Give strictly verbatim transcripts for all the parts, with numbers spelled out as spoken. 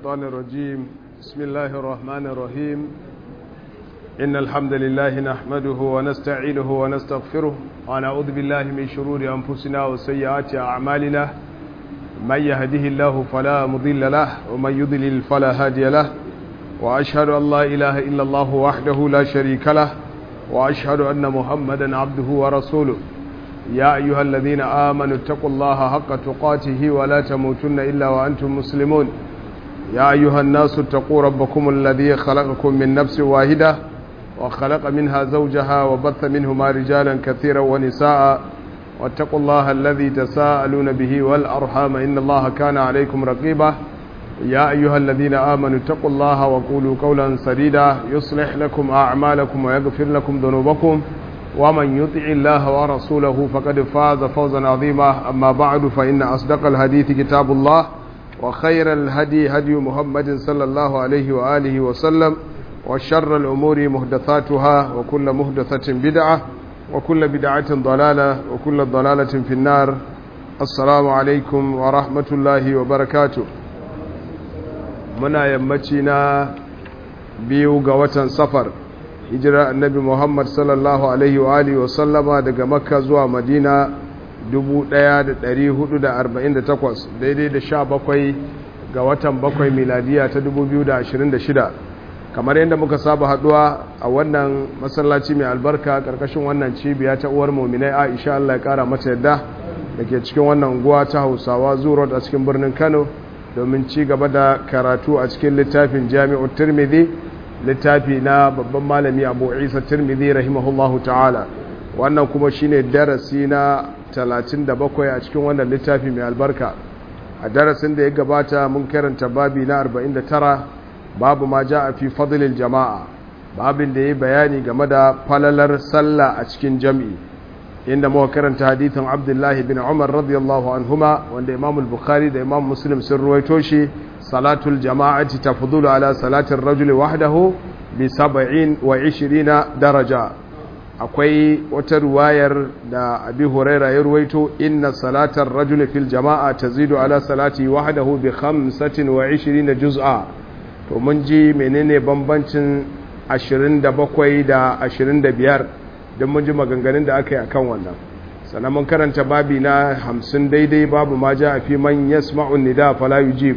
الشيطان الرجيم. بسم الله الرحمن الرحيم. إن الحمد لله نحمده ونستعينه ونستغفره ونعوذ بالله من شرور أنفسنا وسيئات أعمالنا. من يهده الله فلا مضل له ومن يضلل فلا هادي له، وأشهد أن لا إله إلا الله وحده لا شريك له، وأشهد أن محمدا عبده ورسوله. يا أيها الذين آمنوا اتقوا الله حق تقاته ولا تموتن إلا وأنتم مسلمون. يا أيها الناس اتقوا ربكم الذي خلقكم من نفس واحدة وخلق منها زوجها وبث منهما رجالا كثيرا ونساء، واتقوا الله الذي تساءلون به والأرحام إن الله كان عليكم رقيبا. يا أيها الذين آمنوا اتقوا الله وقولوا قولا سديدا يصلح لكم أعمالكم ويغفر لكم ذنوبكم، ومن يطع الله ورسوله فقد فاز فوزا عظيما. أما بعد، فإن أصدق الحديث كتاب الله، وخير الهدي هدي محمد صلى الله عليه وآله وسلم، وشر الأمور محدثاتها، وكل محدثة بدعة، وكل بدعة ضلالة، وكل ضلالة في النار. السلام عليكم ورحمة الله وبركاته. muna yammaci na biyu ga watan safar, hijira annabi Muhammad sallallahu alaihi wa alihi wa sallama daga Makka zuwa Madina dubu ɗaya da ɗari hudu da arba'in da takwas, daidai da sha bakwai ga watan bakwai miladiya ta dubu biyu da ashirin da shida. Kamar yadda muka saba haduwa a wannan masallaci mai albarka karkashin wannan cibiya ta uwar mu'minai Aisha, Allah ya kara mata yadda, dake cikin wannan unguwa ta Hausawa Zuro a cikin birnin Kano, domin ci gaba da karatu a cikin littafin Jami'u Tirmidhi, littafi na babban malami Abu Isa Tirmidhi rahimahullahu ta'ala. Wannan kuma shine darasi na talatin da bakwai a cikin wannan littafi mai albarka. A darasin da ya gabata mun karanta babi na arba'in da tara, babu ma ja'a fi fadlil jama'a, babin da yayi bayani game da falalar sallah a cikin jami'i, inda muka karanta hadithin Abdullah bin Umar radiyallahu anhuma, wanda Imam al-Bukhari da Imam Muslim sun ruwaito shi, salatul jama'ati tafdulu ala salatir rajuli wahdahu bi sab'in wa ishirina daraja. Akwai wata ruwayar da Abi Huraira ya ruwaito, inna salatar rajuli fil jama'a tazidu ala salati wahdahu bi khamsatin wa ishirina juz'a. To mun ji menene bambancin ashirin da bakwai da ashirin da biyar, don mun ji maganganun da aka yi akan wannan. Sannan mun karanta babi na hamsin daidai, babu ma ja a fi man yasma'un nida fala yujib,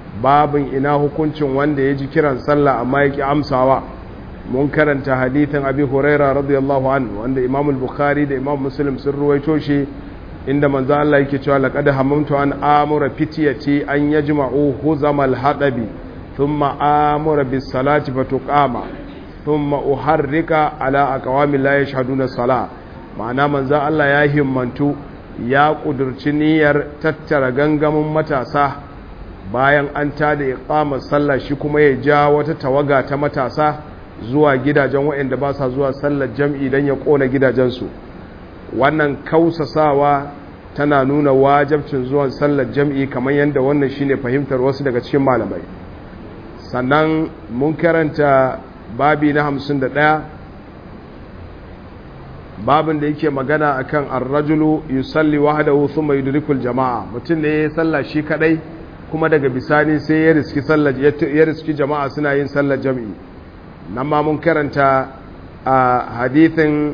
babin ina hukuncin wanda ya ji kiran sallah amma ya ki amsawa. Mun karanta hadithin Abi Huraira radiyallahu anhu, wanda Imam al-Bukhari da Imam Muslim sun ruwaito shi, inda manzo Allah yake cewa laqad hamamtu an amura fitiyati an yajma'u huzamal hadabi thumma amura bis salati fatuqama thumma uharrika ala aqwami la yashhaduna salah. Ma'ana manzo Allah ya himmantu, ya kudurci niyyar tattara gangamin matasa bayan an tada iqamar sallah, shi kuma ya ja wata tawaga ta matasa zuwa gidajen waɗanda ba sa zuwa sallar jam'i don ya ƙona gidajensu. Wannan kausasawa tana nuna wajibcin zuwan sallar jam'i, kamar yadda wannan shine fahimtar wasu daga cikin malamai. Sannan mun karanta babi na hamsin da ɗaya, babin da yake magana akan ar-rajulu yusalli wahdahu thumma yudrikul jama'a. Mutum ne ya salla shi kadai, kuma daga bisani sai ya riski sallar ya riski jama'a suna yin sallar jami'i. Nan ma mun karanta a hadithin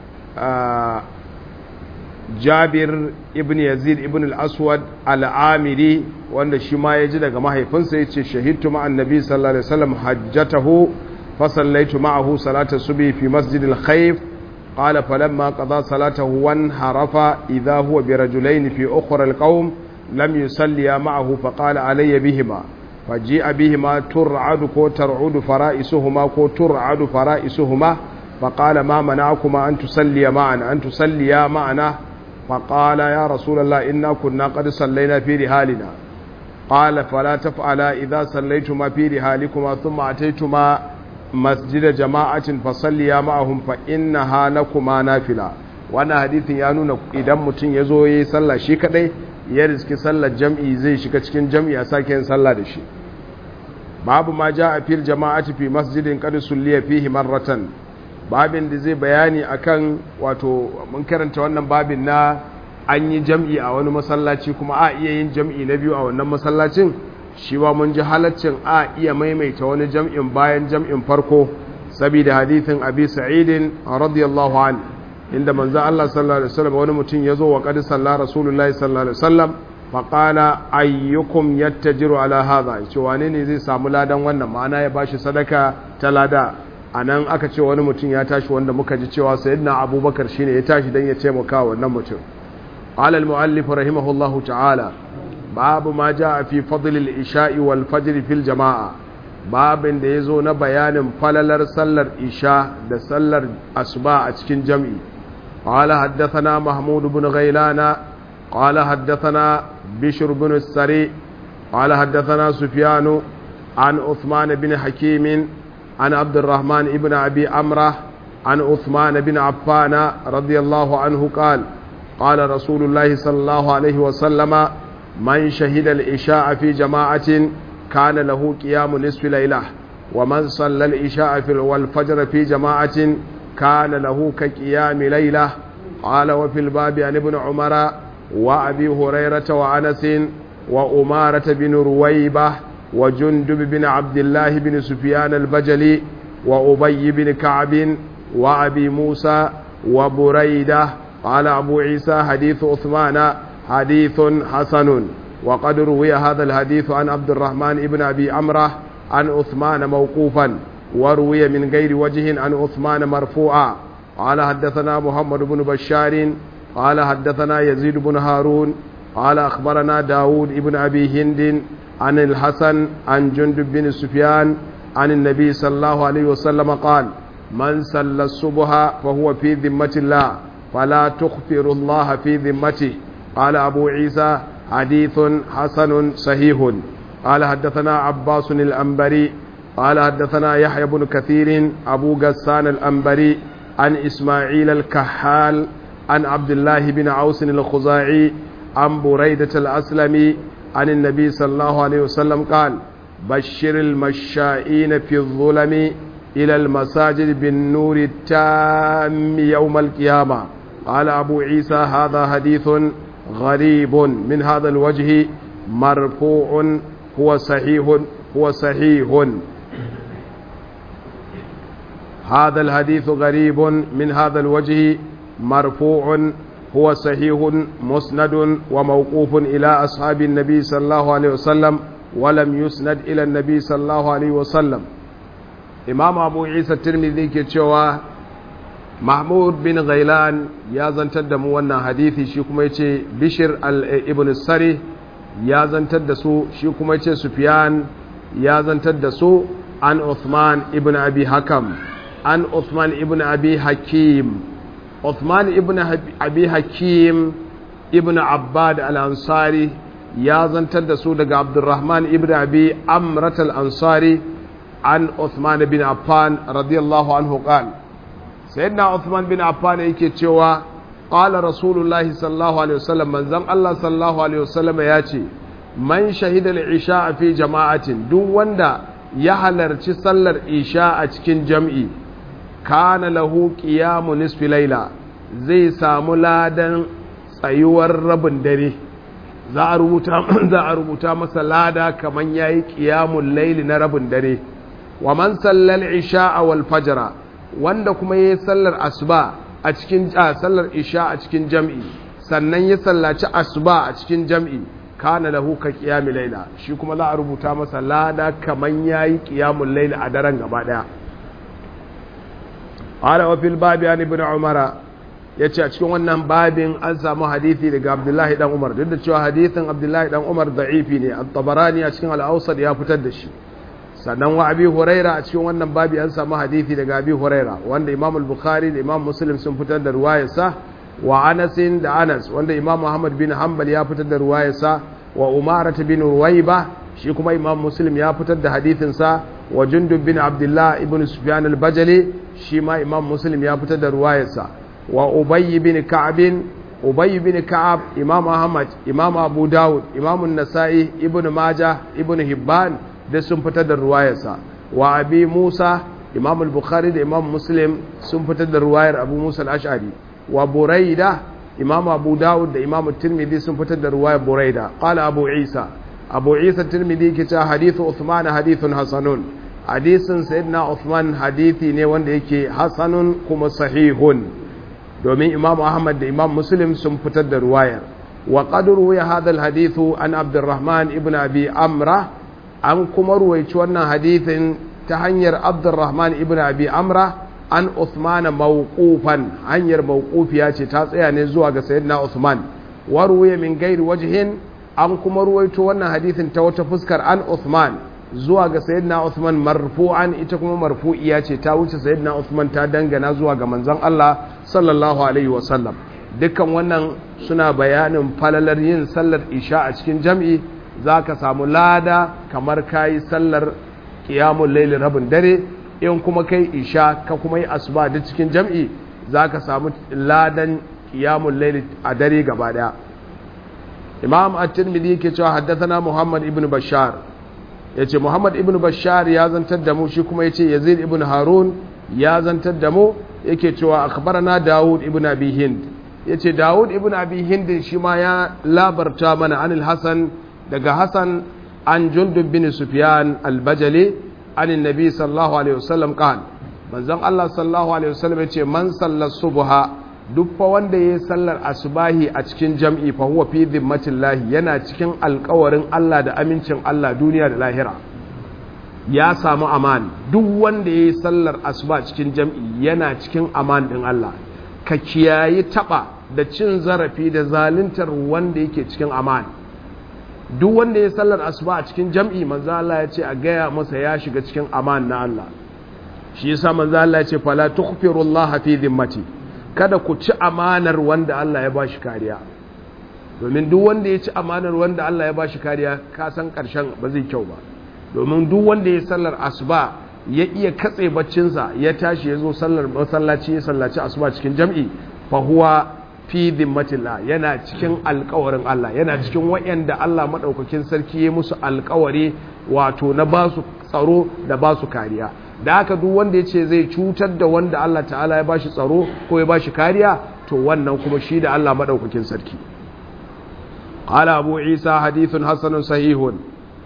Jabir ibn Yazid ibn al-Aswad al-Amiri, wanda shi ma ya ji daga mahaifinsa yace shahidtu ma'an nabi sallallahu alaihi wasallam hajjatahu فصليت معه صلاة الصبح في مسجد الخيف. قال فلما قضى صلاته وانحرف إذا هو برجلين في أخرى القوم لم يصليا معه، فقال علي بهما، فجيء بهما ترعد كو ترعد فرائسهما كو ترعد فرائسهما، فقال ما منعكما أن تصليا معنا أن تصليا معنا؟ فقال يا رسول الله إنا كنا قد صلينا في رحالنا. قال فلا تفعلا إذا صليتما في رحالكما ثم أتيتما masjida jama'atin fasalliya ma'ahum fa innaha lakuma nafila. Wannan hadithin ya nuna idan mutum ya zo yayi sallah shi kadai, ya riski sallar jam'i, zai shiga cikin jam'i a sake yin sallah da shi. Babu ma ja'a fil jama'ati fi masjidin qad sulliya fihi marratan, babin da zai bayani akan, wato mun karanta wannan babin na an yi jam'i a wani masallaci kuma a iya yin jam'i na biyu a wannan masallacin. shi ba mun ji halaccin a iya maimaita wani jam'in bayan jam'in farko saboda hadithin abi sa'idin radiyallahu an inda manzo Allah sallallahu alaihi wasallam wani mutum yazo wa qad salla rasulullahi sallallahu alaihi wasallam fa qala ayyukum yattajiru ala hadha ce wane ne zai samu ladan wannan ma'ana ya bashi sadaka ta lada anan aka ce wani mutum ya tashi wanda muka ji cewa sayyidina abubakar shine ya tashi dan ya taimaka wannan mutum qala al muallif rahimahullahu ta'ala babu ma jaa fi fadl al isha'i wal fajr fil jama'a babin da yazo na bayanin falalar sallar isha da sallar asuba a cikin jami'i qala haddathana mahmud ibn ghailana qala haddathana bishr ibn as-sari qala haddathana sufyan an uthman ibn hakim عن عبد الرحمن ابن أبي أمرة عن عثمان بن عفان رضي الله عنه قال قال رسول الله صلى الله عليه وسلم من شهد العشاء في جماعة كان له قيام نصف ليلة ومن صلى العشاء والفجر في جماعة كان له كقيام ليلة قال وفي الباب عن ابن عمر وأبي هريرة وأنس وأمارة بن رويبة وجندب بن عبد الله بن سفيان البجلي وأبي بن كعب وأبي موسى وبريدة قال أبو عيسى حديث عثمان حديث حسن وقد روي هذا الحديث عن عبد الرحمن بن أبي عمرة عن عثمان موقوفا وروي من غير وجه عن عثمان مرفوعا قال حدثنا محمد بن بشار قال حدثنا يزيد بن هارون قال أخبرنا داود بن أبي هند عن الحسن عن جندب بن سفيان عن النبي صلى الله عليه وسلم قال من صلى الصبح فهو في ذمة الله فلا تخفر الله في ذمته قال أبو عيسى حديث حسن صحيح قال حدثنا عباس الأنبري قال حدثنا يحيى بن كثير أبو غسان الأنبري عن إسماعيل الكحال عن عبد الله بن عوس الخزاعي عن بريدة الأسلمي عن النبي صلى الله عليه وسلم قال بشر المشائين في الظلم إلى المساجد بالنور التام يوم القيامة قال أبو عيسى هذا حديث غريب من هذا الوجه مرفوع هو صحيح هو صحيح هذا الحديث غريب من هذا الوجه مرفوع هو صحيح مسند وموقوف إلى أصحاب النبي صلى الله عليه وسلم ولم يسند إلى النبي صلى الله عليه وسلم إمام أبو عيسى الترمذي كتشوى محمود بن غيلان يا زنتد موانا حديثي شيكما يتشي بشر ابن السري يا زنتد سو شيكما يتشي سفيان يا زنتد سو عن عثمان ابن أبي حكم عن عثمان ابن أبي حكيم عثمان ابن أبي حكيم ابن عباد الأنصاري يا زنتد سو دغ عبد الرحمن ابن أبي أمرة الأنصاري عن عثمان بن عفان رضي الله عنه قال سيدنا عثمان بن عفان yake cewa qala rasulullahi sallallahu alaihi wasallam manzon Allah sallallahu alaihi wasallam yace man shahida al-isha fi jama'atin duk wanda ya halarci sallar isha a cikin jam'i kana lahu qiyamu nisfi layla zai samu ladan tsayuwar rabin dare za a rubuta za a rubuta masa lada kaman yayi qiyamul layli na rabin dare wa man sallal isha wal fajra wanda kuma yayi sallar asuba a cikin sallar isha a cikin jam'i sannan ya sallaci asuba a cikin jam'i kana lahu ka qiyamul layla shi kuma za a rubuta masa lada kaman yayi qiyamul layli a daren gaba daya ala wa fil babi an ibn umara yace a cikin wannan babin an samu hadisi daga abdullahi dan umar duk da cewa hadisin abdullahi dan umar da'ifi ne at-tabarani a cikin al-awsat ya fitar da shi sannan wa abi huraira a cikin wannan babi an samu hadisi daga abi huraira wanda imam al-bukhari da imam muslim sun fitar da ruwayarsa wa anas da anas wanda imam muhammad bin hanbal ya fitar da ruwayarsa wa umarat bin ruwaiba shi kuma imam muslim ya fitar da hadisin sa wa jundub bin abdullah ibn sufyan al-bajali shi ma imam muslim ya fitar da ruwayarsa wa ubay bin ka'ab ubay bin ka'ab imam ahmad imam abu daud imam an-nasa'i ibn majah ibn hibban da sun fitar da ruwayarsa wa abi musa imam al-bukhari da imam muslim sun fitar da ruwayar abu musa al-ash'ari wa buraida imam abu daud da imam at-tirmidhi sun fitar da ruwayar buraida qala abu isa Abu Isa Tirmidhi ke cewa hadithu Uthman hadithun hasanun, hadisin sayyidina Uthman hadithi ne wanda yake hasanun kuma sahihun, domin Imam Ahmad da Imam Muslim sun fitar da ruwayar. wa qad ruwiya hadha alhadithu an Abdurrahman ibn Abi Amra, an kuma ruwaici wannan hadithin ta hanyar Abdurrahman ibn Abi Amra an Uthman mawqufan, hanyar mawqufiya ce ta tsaya ne zuwa ga sayyidina Uthman. wa ruwiya min ghairi wajhin, an kuma ruwaito wannan hadithin ta wata fuskar an Uthman zuwa ga sayyidina Uthman marfu'an, ita kuma marfu'iya ce ta wuce sayyidina Uthman ta dangana zuwa ga manzon Allah sallallahu alaihi wasallam. dukkan wannan suna bayanin falalar yin sallar isha a cikin jam'i, zaka samu lada kamar kai sallar qiyamul layl rabin dare, in kuma kai isha ka kuma yi asuba da cikin jam'i zaka samu ladan qiyamul layl a dare gaba daya. Imam at-Tirmidhi yake cewa haddathana Muhammad ibn Bashar, yace Muhammad ibn Bashar ya zantar da mu, shi kuma yace Yazid ibn Harun ya zantar da mu, yake cewa akhbarana Dawud ibn Abi Hind, yace Dawud ibn Abi Hind shi ma ya labarta mana anil Hasan, daga Hasan an Jundub bin Sufyan al-Bajali an annabi sallallahu alaihi wasallam qala, manzon Allah sallallahu alaihi wasallam yace man salla subha, duk fa wanda yayi sallar asubahi a cikin jam'i fa huwa fi dhimmatillahi, yana cikin alƙawarin Allah da amincin Allah duniya da lahira, ya samu aman. duk wanda yayi sallar asuba cikin jam'i yana cikin aman din Allah. ka kiyayi taba da cin zarafi da zaluntar wanda yake cikin aman. duk wanda yayi sallar asuba a cikin jam'i, manzo Allah ya ce a gaya masa ya shiga cikin aman na Allah. shi yasa manzo Allah ya ce fala tughfirullaha fi dhimmati, kada ku ci amanar wanda Allah ya bashi kariya, domin duk wanda ya ci amanar wanda Allah ya bashi kariya ka san karshen ba zai kyau ba. domin duk wanda ya sallar asuba ya iya katse baccinsa ya tashi ya zo sallar masallaci ya sallaci asuba cikin jam'i, fa huwa fi dhimmatillah, yana cikin alƙawarin Allah, yana cikin wayanda Allah madaukakin sarki ya musu alƙawari, wato na basu tsaro da basu kariya. da haka duk wanda ya ce zai cutar da wanda Allah ta'ala ya bashi tsaro ko ya bashi kariya, to wannan kuma shi da Allah madaukakin sarki. qala Abu Isa hadithun hasanun sahihun.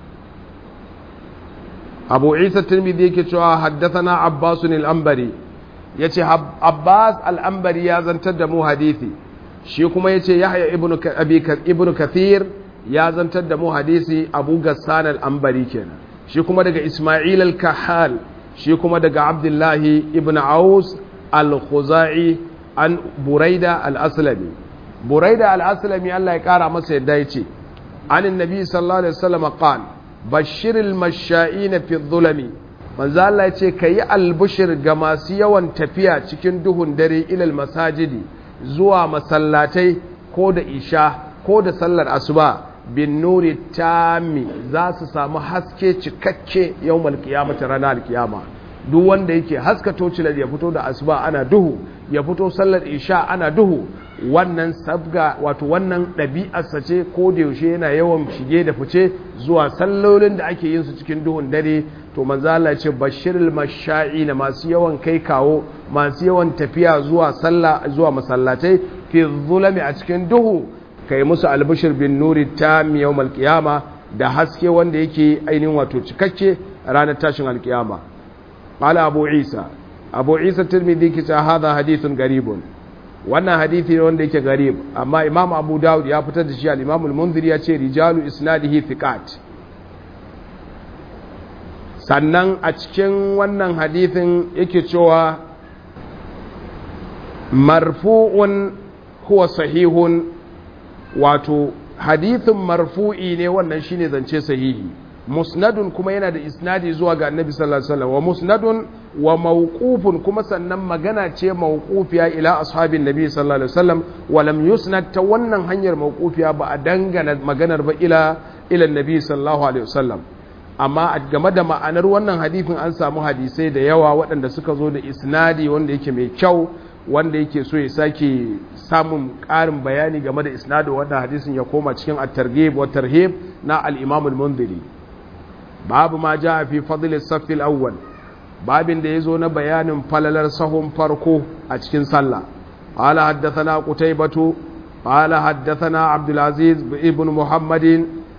Abu Isa Tirmidhi yake cewa haddathana Abbas al-Anbari, yace Abbas al-Anbari ya zantar da mu hadisi, shi kuma yace Yahya ibn Abi ibn Kathir ya zantar da mu hadisi, Abu Gassan al-Anbari kenan, shi kuma daga Isma'il al-Kahal, shi kuma daga Abdullahi ibn Aus al-Khuzai an Buraida al-Aslami. Buraida al-Aslami Allah ya kara masa yadda yace anin nabi sallallahu alaihi wasallam qala bashiril masha'ina fi dhulami, manzo Allah yace kayi albushir ga masu yawan tafiya cikin duhun dare ilal masajidi, zuwa masallatai ko da isha ko da sallar asuba, bin nuri tami, za su samu haske cikakke yawmal qiyamati, ranar alkiyama. duk wanda yake haska tocilar ya fito da asuba ana duhu, ya fito sallar isha ana duhu, wannan sabga wato wannan ɗabi'arsa ce, ko da yaushe yana yawan shige da fice zuwa sallolin da ake yin su cikin duhun dare. to manzo Allah ya ce bashirul masha'ina, masu yawan kai kawo, masu yawan tafiya zuwa sallah zuwa masallatai, fi zulami, a cikin duhu, kai musu albishir bin nuri tam yawmal qiyama, da haske wanda yake ainihin wato cikakke ranar tashin alkiyama. qala Abu Isa, Abu Isa Tirmidhi ke cewa hadha hadithun garibun, wannan hadithi ne wanda yake garib, amma Imam Abu Dawud ya fitar da shi, al-Imam al-Mundhiri ya ce rijalu isnadihi thiqat. sannan a cikin wannan hadithin yake cewa marfu'un huwa sahihun, wato hadithin marfu'i ne, wannan shine zance sahihi. musnadun kuma yana da isnadi zuwa ga annabi sallallahu alaihi wasallam, wa musnadun wa mawqufun kuma sannan magana ce mawqufiya ila ashabin nabi sallallahu alaihi wasallam, wa lam yusnad, ta wannan hanyar mawqufiya ba a dangana maganar ba ila ila annabi sallallahu alaihi wasallam. amma game da ma'anar wannan hadithin an samu hadisai da yawa waɗanda suka zo da isnadi wanda yake mai kyau, wanda yake so ya sake samun ƙarin bayani game da isnadin wannan hadisin ya koma cikin at-targhib wa tarhib na al-Imam al-Mundhiri. babu ma jaa fi fadl as-saff al-awwal, babin da yazo na bayanin falalar sahun farko a cikin sallah. qala haddathana qutaybatu qala haddathana Abdul Aziz ibn Muhammadin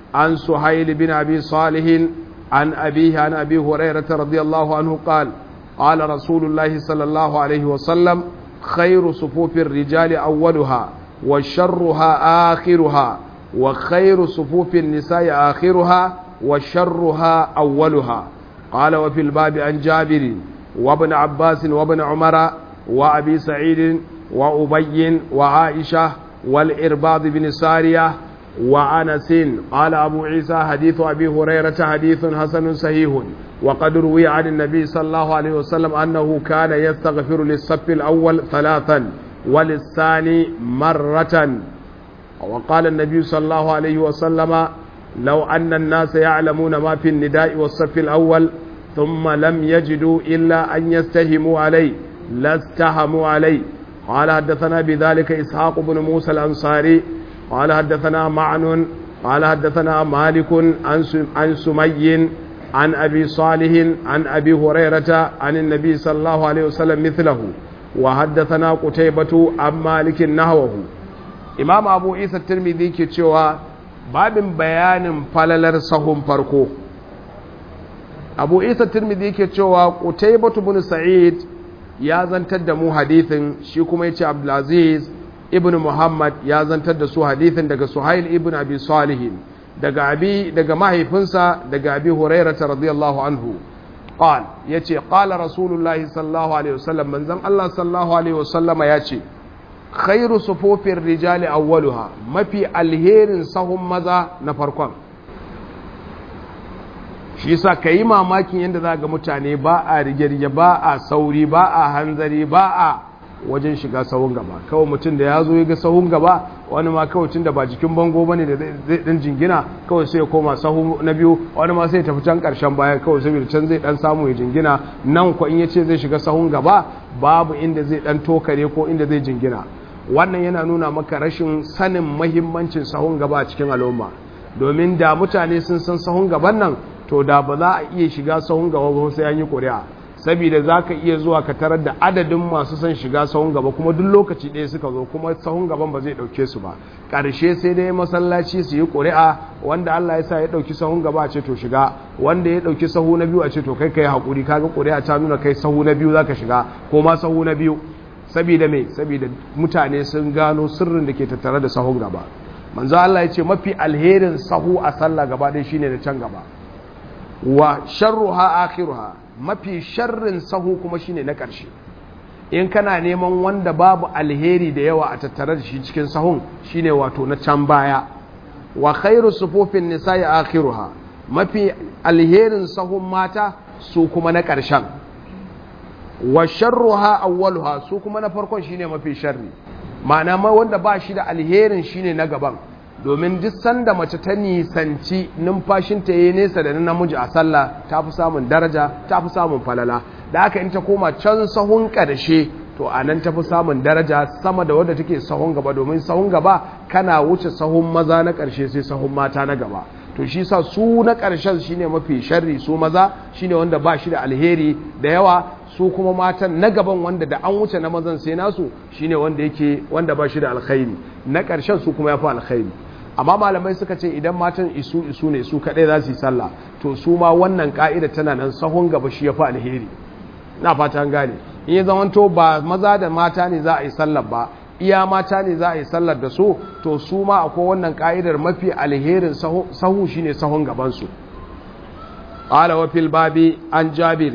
عن سهيل بن أبي صالح عن أبيه عن أبي هريرة رضي الله عنه قال قال رسول الله صلى الله عليه وسلم خير صفوف الرجال أولها وشرها آخرها وخير صفوف النساء آخرها وشرها أولها. قال وفي الباب عن جابر وابن عباس وابن عمر وأبي سعيد وأبي وعائشة والإرباض بن سارية وأنس. قال أبو عيسى حديث أبي هريرة حديث حسن صحيح وقد روي عن النبي صلى الله عليه وسلم أنه كان يستغفر للصف الأول ثلاثا وللثاني مرة. وقال النبي صلى الله عليه وسلم لو أن الناس يعلمون ما في النداء والصف الأول ثم لم يجدوا إلا أن يستهموا عليه لاستهموا عليه. قال حدثنا بذلك إسحاق بن موسى الأنصاري قال حدثنا معن قال حدثنا مالك عن سمي عن أبي صالح عن أبي هريرة عن النبي صلى الله عليه وسلم مثله. وحدثنا قتيبة عن مالك نحوه. إمام أبو عيسى الترمذي كتشوا babin bayanin falalar sahun farko. Abu Isa Tirmidhi yake cewa Qutaybah ibn Sa'id ya zantar da mu hadithin, shi kuma yace Abdulaziz ibn Muhammad ya zantar da su hadithin daga Suhail ibn Abi Salih daga abi daga mahaifinsa daga Abi Hurairah radiyallahu anhu qal yace qala Rasulullahi sallallahu alaihi wasallam manzon Allah sallallahu alaihi wasallama yace khairu sufufin rijali awwaluha mafi alherin sahun maza na farkon. shi sa ka yi mamakin yadda za ga mutane ba a rige-rige ba a sauri ba a hanzari ba a wajen shiga sahun gaba. kawai mutum da ya zo ya ga sahun gaba wani ma kawai tun da ba jikin bango bane da zai dan jingina kawai sai ya koma sahu na biyu, wani ma sai ya tafi can karshen baya kawai saboda can zai dan samu ya jingina. nan ko in ya ce zai shiga sahun gaba babu inda zai dan tokare ko inda zai jingina. wannan yana nuna maka rashin sanin mahimmancin sahun gaba a cikin al'umma, domin da mutane sun san sahun gaban nan to da ba za a iya shiga sahun gaba ba sai an yi ƙuri'a, saboda za ka iya zuwa ka tarar da adadin masu son shiga sahun gaba kuma duk lokaci ɗaya suka zo kuma sahun gaban ba zai ɗauke su ba. ƙarshe sai dai masallaci su yi ƙuri'a, wanda Allah ya sa ya ɗauki sahun gaba a ce to shiga, wanda ya ɗauki sahu na biyu a ce to kai kai haƙuri, kaga ƙuri'a ta nuna kai sahu na biyu za ka shiga ko ma sahu na biyu. Sabida mai sabida mutane sun gano sirrin da ke tattare da sahun gaba. manzo Allah ya ce mafi alherin sahu a sallah gaba ɗaya shine da can gaba, wa sharruha akhiruha mafi sharrin sahu kuma shine na ƙarshe. in kana neman wanda babu alheri da yawa a tattare da shi cikin sahun shine wato na can baya. wa khairu sufufin nisa'i akhiruha mafi alherin sahun mata su kuma na ƙarshen. wa sharruha awwaluha su kuma na farkon shine mafi sharri, ma'ana ma wanda ba shi da alherin shine na gaban, domin duk sanda mace ta nisanci numfashinta yayi nesa da namiji a sallah ta fi samun daraja ta fi samun falala. da haka in ta koma can sahun ƙarshe to anan ta fi samun daraja sama da wanda take sahun gaba, domin sahun gaba kana wuce sahun maza na ƙarshe sai sahun mata na gaba. to shi sa su na ƙarshen shine mafi sharri, su maza shine wanda ba shi da alheri da yawa, su kuma matan na gaban wanda da an wuce na mazan sai nasu shine wanda yake wanda ba shi da alkhairi, na ƙarshen su kuma ya fi alkhairi. amma malamai suka ce idan matan isu isu ne su kaɗai za su yi sallah to su ma wannan ƙa'ida tana nan sahun gaba shi ya fi alheri. na fata gane, in ya zamanto ba maza da mata ne za a yi sallar ba, iya mata ne za a yi sallar da su, to su ma akwai wannan ƙa'idar mafi alherin sahu shine sahun gabansu. qala wa fil babi an jabir,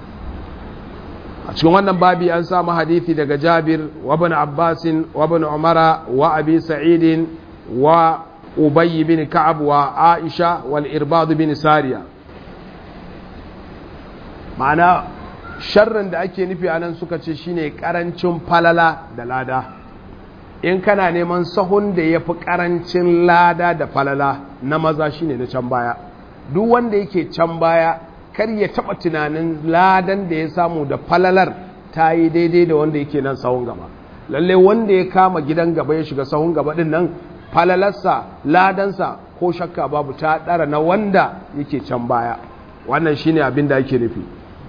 a cikin wannan babi an samu hadithi daga Jabir wa ibn Abbas wa ibn Umar wa Abi Sa'id wa Ubay bin Ka'ab wa Aisha wal Irbad bin Sariya. ma'ana sharrin da ake nufi anan suka ce shine karancin falala da lada. in kana neman sahun da yafi karancin lada da falala na maza shine na can baya. duk wanda yake can baya kar ya taba tunanin ladan da ya samu da falalar ta yi daidai da wanda yake nan sahun gaba. lalle wanda ya kama gidan gaba ya shiga sahun gaba din nan falalarsa ladansa ko shakka babu ta dara na wanda yake can baya. wannan shine abin da ake nufi.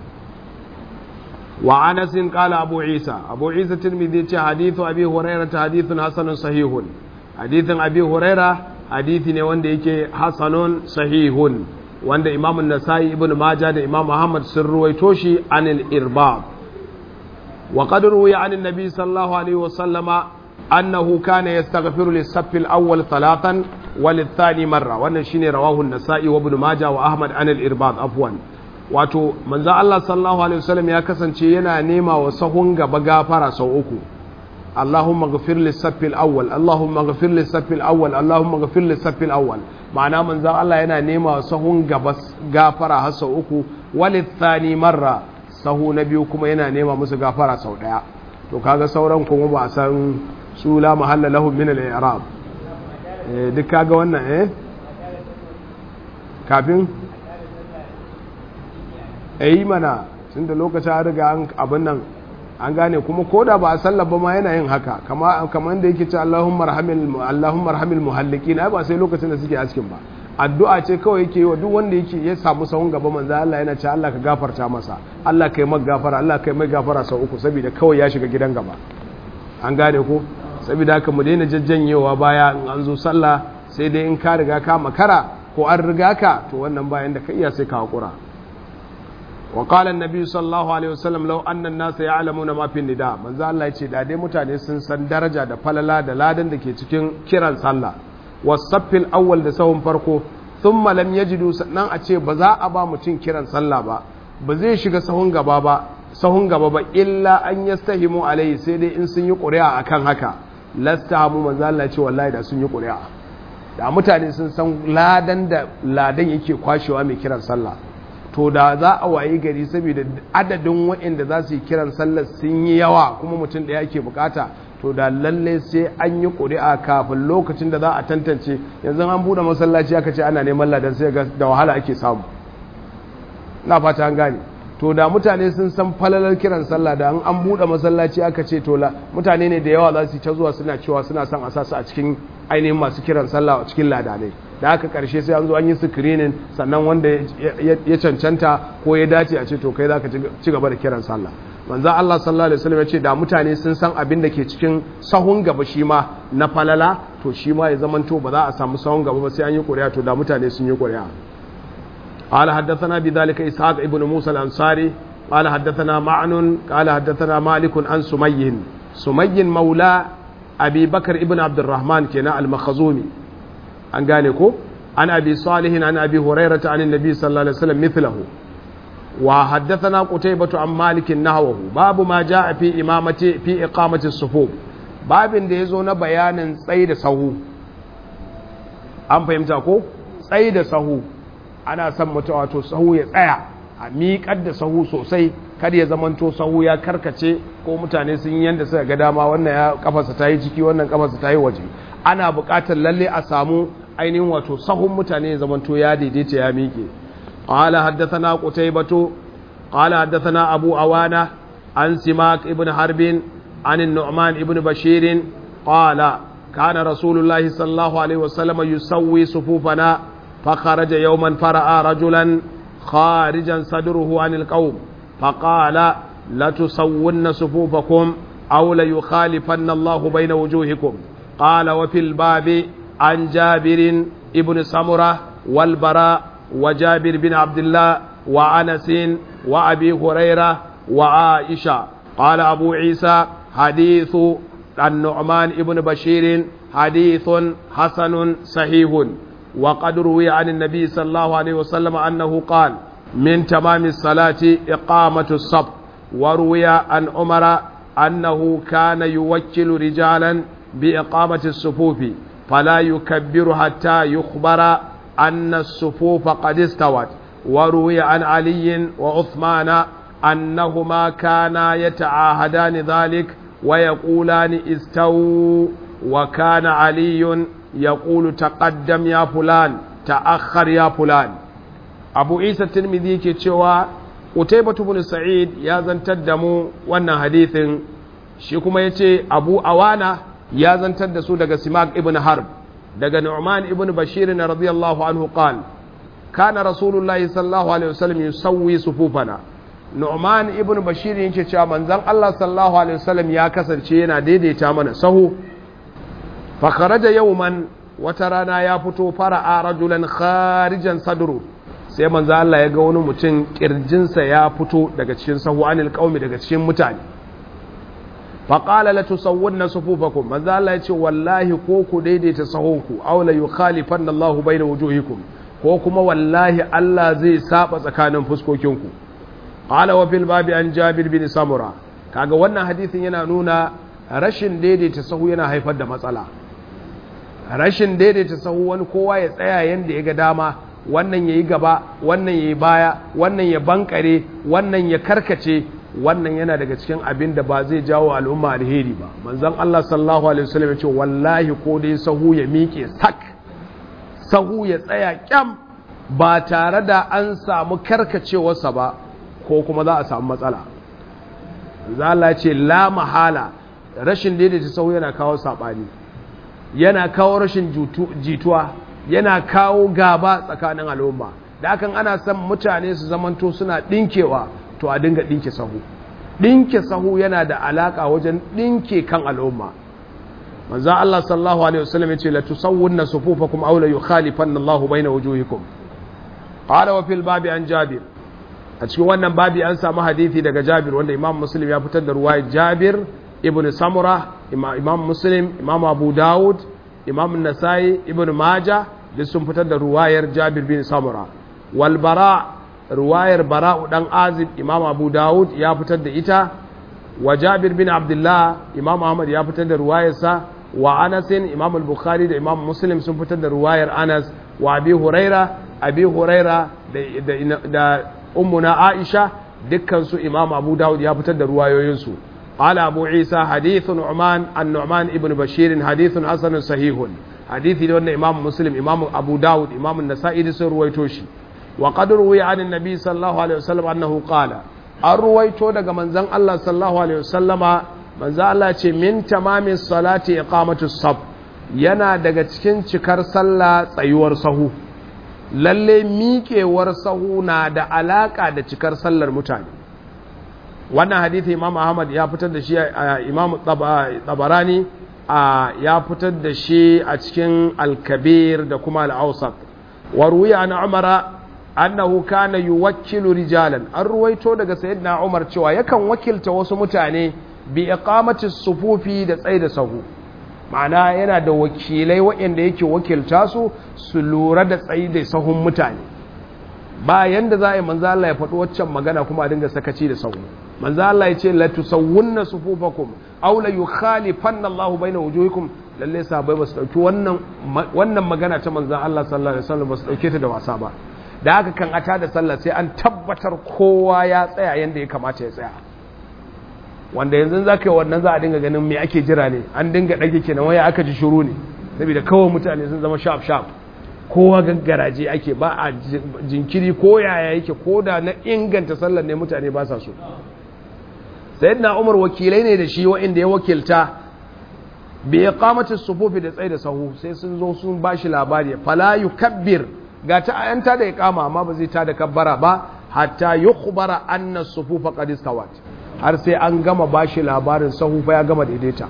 wa Anas qala Abu Isa, Abu Isa Tirmidhi ce hadithu Abi Hurairah hadithun hasanun sahihun. hadithin Abi Hurairah hadithi ne wanda yake hasanun sahihun wanda Imam an-Nasa'i Ibn Majah da Imam Muhammad sun ruwaito shi anil irbad wa qad ruwiya anin nabi sallallahu alaihi wa sallama annahu kana yastaghfiru lis-saff al-awwal thalathan wa lith-thani marra wannan shine rawahu an-Nasa'i wa Ibn Majah wa Ahmad anil irbad afwan wato manzo Allah sallallahu alaihi wasallam ya kasance yana nema wa sahun gaba gafara sau uku Allahumma ghafir lis-saff al-awwal Allahumma ghafir lis-saff al-awwal Allahumma ghafir lis-saff al-awwal ma'ana manzo Allah yana nema wa sahun gaba gafara har sau uku walith-thani marra sahu na biyu kuma yana nema musu gafara sau daya to kaga sauran kuma ba san su la mahalla lahum min al-i'rab eh duk kaga wannan eh kafin ayi mana tunda lokacin an riga an abin nan an gane kuma koda ba a sallar ba ma yana yin haka kama kamar da yake ce Allahumma arhamil Allahumma arhamil muhallikin ai ba sai lokacin da suke askin ba addu'a ce kawai yake wa duk wanda yake ya samu sahun gaba manzo Allah yana ce Allah ka gafarta masa Allah kai mai gafara Allah kai mai gafara sau uku saboda kawai ya shiga gidan gaba an gane ko saboda haka mu daina jajjanyewa baya in an zo sallah sai dai in ka riga ka makara ko an riga ka to wannan bayan da ka iya sai ka hakura وقال النبي صلى الله عليه وسلم لو أن الناس يعلمون ما في النداء من ذا الله يقول دادي mutane sun san daraja da falala da ladan da ke cikin kiran sallah wasaffil awwal da sahun farko thumma lam yajidu sannan a ce ba za a ba mutum kiran sallah ba ba zai shiga sahun gaba ba sahun gaba ba illa an yastahimu alai sai dai in sun yi ƙuri'a akan haka lastahamu manzo Allah ya ce wallahi da sun yi ƙuri'a da mutane sun san ladan da ladan yake kwashewa mai kiran sallah to da za a wayi gari saboda adadin waɗanda za su yi kiran sallar sun yi yawa kuma mutum da yake bukata to da lalle sai an yi ƙuri'a kafin lokacin da za a tantance yanzu an buɗe masallaci aka ce ana neman ladan sai ga da wahala ake samu na fata an gane to da mutane sun san falalar kiran sallah da an buɗe masallaci aka ce to la mutane ne da yawa za su ta zuwa suna cewa suna son a sasu a cikin ainihin masu kiran sallah a cikin ladanai da aka karshe sai an zo an yi screening sannan wanda ya cancanta ko ya dace a ce to kai za ka ci gaba da kiran sallah manzo Allah sallallahu alaihi wasallam ya ce da mutane sun san abin da ke cikin sahun gaba shi ma na falala to shi ma ya zamanto ba za a samu sahun gaba ba sai an yi ƙuri'a to da mutane sun yi ƙuri'a قال حدثنا بذلك إسحاق ابن موسى الأنصاري قال حدثنا معن قال حدثنا مالك عن سمي سمي مولى أبي بكر ابن عبد الرحمن كنا المخزومي عن قالكو عن أبي صالح عن أبي هريرة عن النبي صلى الله عليه وسلم مثله وحدثنا قتيبة عن مالك نحوه باب ما جاء في إمامة في إقامة الصفوف باب ديزون بيان سيد سهو أم فهمتكو سيد سهو ana son mutum wato sahu ya tsaya a miƙar da sahu sosai kada ya zamanto sahu ya karkace ko mutane sun yi yanda suka ga dama wannan ya kafarsa ta yi ciki wannan kafarsa ta yi waje ana buƙatar lalle a samu ainihin wato sahun mutane ya zamanto ya daidaita ya miƙe qala haddathana qutaybatu qala haddathana abu awana an simak ibn harbin an nu'man ibn bashir qala kana rasulullahi sallallahu alaihi wasallam yusawwi sufufana فخرج يوما فرأى رجلا خارجا صدره عن القوم فقال لتسون صفوفكم أو ليخالفن الله بين وجوهكم قال وفي الباب عن جابر ابن سمرة والبراء وجابر بن عبد الله وأنس وأبي هريرة وعائشة قال أبو عيسى حديث النعمان ابن بشير حديث حسن صحيح وقد روي عن النبي صلى الله عليه وسلم أنه قال من تمام الصلاة إقامة الصف وروي عن عمر أنه كان يوكل رجالا بإقامة الصفوف فلا يكبر حتى يخبر أن الصفوف قد استوت وروي عن علي وعثمان أنهما كانا يتعاهدان ذلك ويقولان استووا وكان علي يقول تقدم يا فلان تأخر يا فلان أبو عيسى الترمذي كتشوا قتيبة بن سعيد يا زنتدمو وانا حديث شيكما يتي أبو أوانا يا زنتدسو دقى سماك ابن حرب دقى نعمان ابن بشير رضي الله عنه قال كان رسول الله صلى الله عليه وسلم يسوي صفوفنا نعمان ابن بشير يتشوا منزل الله صلى الله عليه وسلم يا كسر شينا ديدي تامنا سهو fakaraja yawman wata rana ya fito fara'a rajulan kharijan sadru sai manzo Allah ya ga wani mutum kirjinsa ya fito daga cikin sahu anil qaumi daga cikin mutane fa qala la tusawwunna sufufakum manzo Allah ya ce wallahi ko ku daidaita sahunku aw la yukhalifanna Allahu bayna wujuhikum ko kuma wallahi Allah zai saba tsakanin fuskokinku qala wa fil babi an Jabir bin Samura kaga wannan hadisin yana nuna rashin daidaita sahu yana haifar da matsala rashin daidaita sahu wani kowa ya tsaya yanda ya ga dama wannan yayi gaba wannan yayi baya wannan ya bankare wannan ya karkace wannan yana daga cikin abin da ba zai jawo al'umma alheri ba manzon Allah sallallahu alaihi wasallam ya ce wallahi ko dai sahu ya miƙe sak sahu ya tsaya kyam ba tare da an samu karkacewarsa ba ko kuma za a samu matsala manzon Allah ya ce la mahala rashin daidaita sahu yana kawo sabani yana kawo rashin jituwa yana kawo gaba tsakanin al'umma da hakan ana son mutane su zamanto suna dinkewa to a dinga dinke sahu dinke sahu yana da alaka wajen dinke kan al'umma manzo Allah sallallahu alaihi wasallam yace la tusawwunna sufufakum aw la yukhalifanna Allahu bayna wujuhikum qala wa fil babi an Jabir a cikin wannan babi an samu hadisi daga Jabir wanda Imam Muslim ya fitar da ruwayar Jabir ibn Samura Imam Muslim Imam Abu Dawud Imam Nasai ibn Majah duk sun fitar da ruwayar Jabir bin Samura wal Bara ruwayar Bara'u dan Azib Imam Abu Dawud ya fitar da ita wa Jabir bin Abdullah Imam Ahmad ya fitar da ruwayarsa wa Anas Imam al-Bukhari da Imam Muslim sun fitar da ruwayar Anas wa Abi Huraira Abi Huraira da da, da ummuna Aisha dukkan su Imam Abu Dawud ya fitar da ruwayoyinsu قال أبو عيسى حديث نعمان عن نعمان ابن بشير حديث حسن صحيح حديث لأن إمام مسلم إمام أبو داود إمام النسائي دسر رويتوشي وقد روي عن النبي صلى الله عليه وسلم أنه قال الرويتو دقى منزن الله صلى الله عليه وسلم منزن الله من تمام الصلاة إقامة الصف yana daga cikin cikar sallah tsayuwar sahu lalle miƙewar sahu na da alaka da cikar sallar mutane wannan hadithi Imam Ahmad ya fitar da shi Imam Tabarani ya fitar da shi a cikin Al-Kabir da kuma Al-Awsat wa ruwiya an Umar annahu kana yuwakkilu rijalan an ruwaito daga sayyidina Umar cewa yakan wakilta wasu mutane bi iqamati sufufi da tsaida sahu ma'ana yana da wakilai waɗanda yake wakilta su su lura da tsaida sahun mutane ba yanda za a yi manzo Allah ya faɗi waccan magana kuma a dinga sakaci da sahu manzo Allah ya ce la tusawwunna sufufakum aw la yukhalifanna Allahu bayna wujuhikum lalle sahabbai ba su dauki wannan wannan magana ta manzo Allah sallallahu alaihi wasallam ba su dauke ta da wasa ba da haka kan ata da sallah sai an tabbatar kowa ya tsaya yanda ya kamata ya tsaya wanda yanzu zaka yi wannan za a dinga ganin me ake jira ne an dinga dage kenan waya aka ji shiru ne saboda kawai mutane sun zama sharp sharp kowa gaggaraje ake ba a jinkiri ko yaya yake ko da na inganta sallar ne mutane ba sa so sayyidina Umar wakilai ne da shi wa'inda ya wakilta bi iqamati sufufi da tsaye da sahu sai sun zo sun bashi labari fala yukabbir ga ta ayanta da iqama amma ba zai ta da kabbara ba hatta yukhbara anna sufufa qad istawat har sai an gama bashi labarin sahu fa ya gama daidaita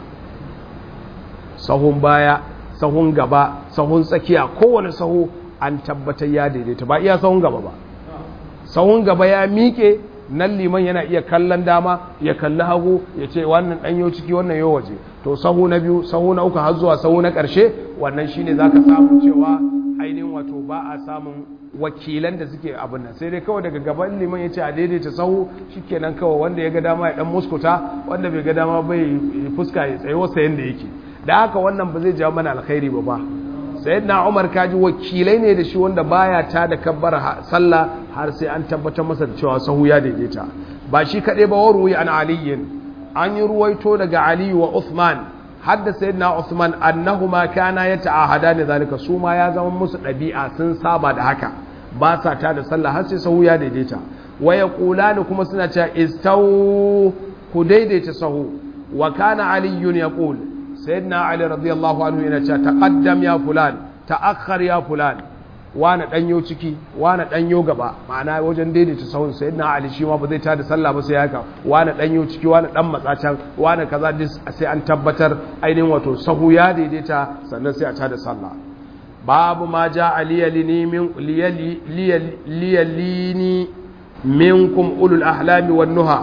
sahun baya sahun gaba sahun tsakiya kowane sahu an tabbatar ya daidaita ba iya sahun gaba ba sahun gaba ya miƙe nan liman yana iya kallon dama ya kalli hagu ya ce wannan ɗanyo ciki wannan yau waje to sahu na biyu sahu na uku har zuwa sahu na ƙarshe wannan shine za ka samu cewa ainihin wato ba a samun wakilan da suke abin nan sai dai kawai daga gaban liman ya ce a daidaita sahu shikenan kawai wanda ya ga dama ya dan muskuta wanda bai ga dama bai fuska ya tsaye wasa yanda yake da haka wannan ba zai jawo mana alkhairi ba ba sayyidina Umar kaji wakilai ne da shi wanda baya ta da kabbar sallah har sai an tabbatar masa da cewa sahu ya daidaita ba shi kade ba waruwi an aliyin an yi ruwaito daga Ali wa Uthman hadda sayyidina Uthman annahuma kana yata'ahadani zalika su ma ya zama musu dabi'a sun saba da haka ba sa ta da sallah har sai sahu ya daidaita wa yaqulani kuma suna cewa istaw ku daidaita sahu wa kana aliyun yaqul sayyidina Ali radiyallahu anhu yana cewa taqaddam ya fulan ta'akhkhar ya fulan wani danyo ciki wani danyo gaba ma'ana wajen daidaita sahun sayyidina Ali shi ma ba zai tada sallah ba sai haka wani danyo ciki wani dan matsacan wani kaza dis sai an tabbatar ainihin wato sahu ya daidaita sannan sai a tada sallah babu ma ja'a liyalini min liyali liyalini minkum ulul ahlami wan nuha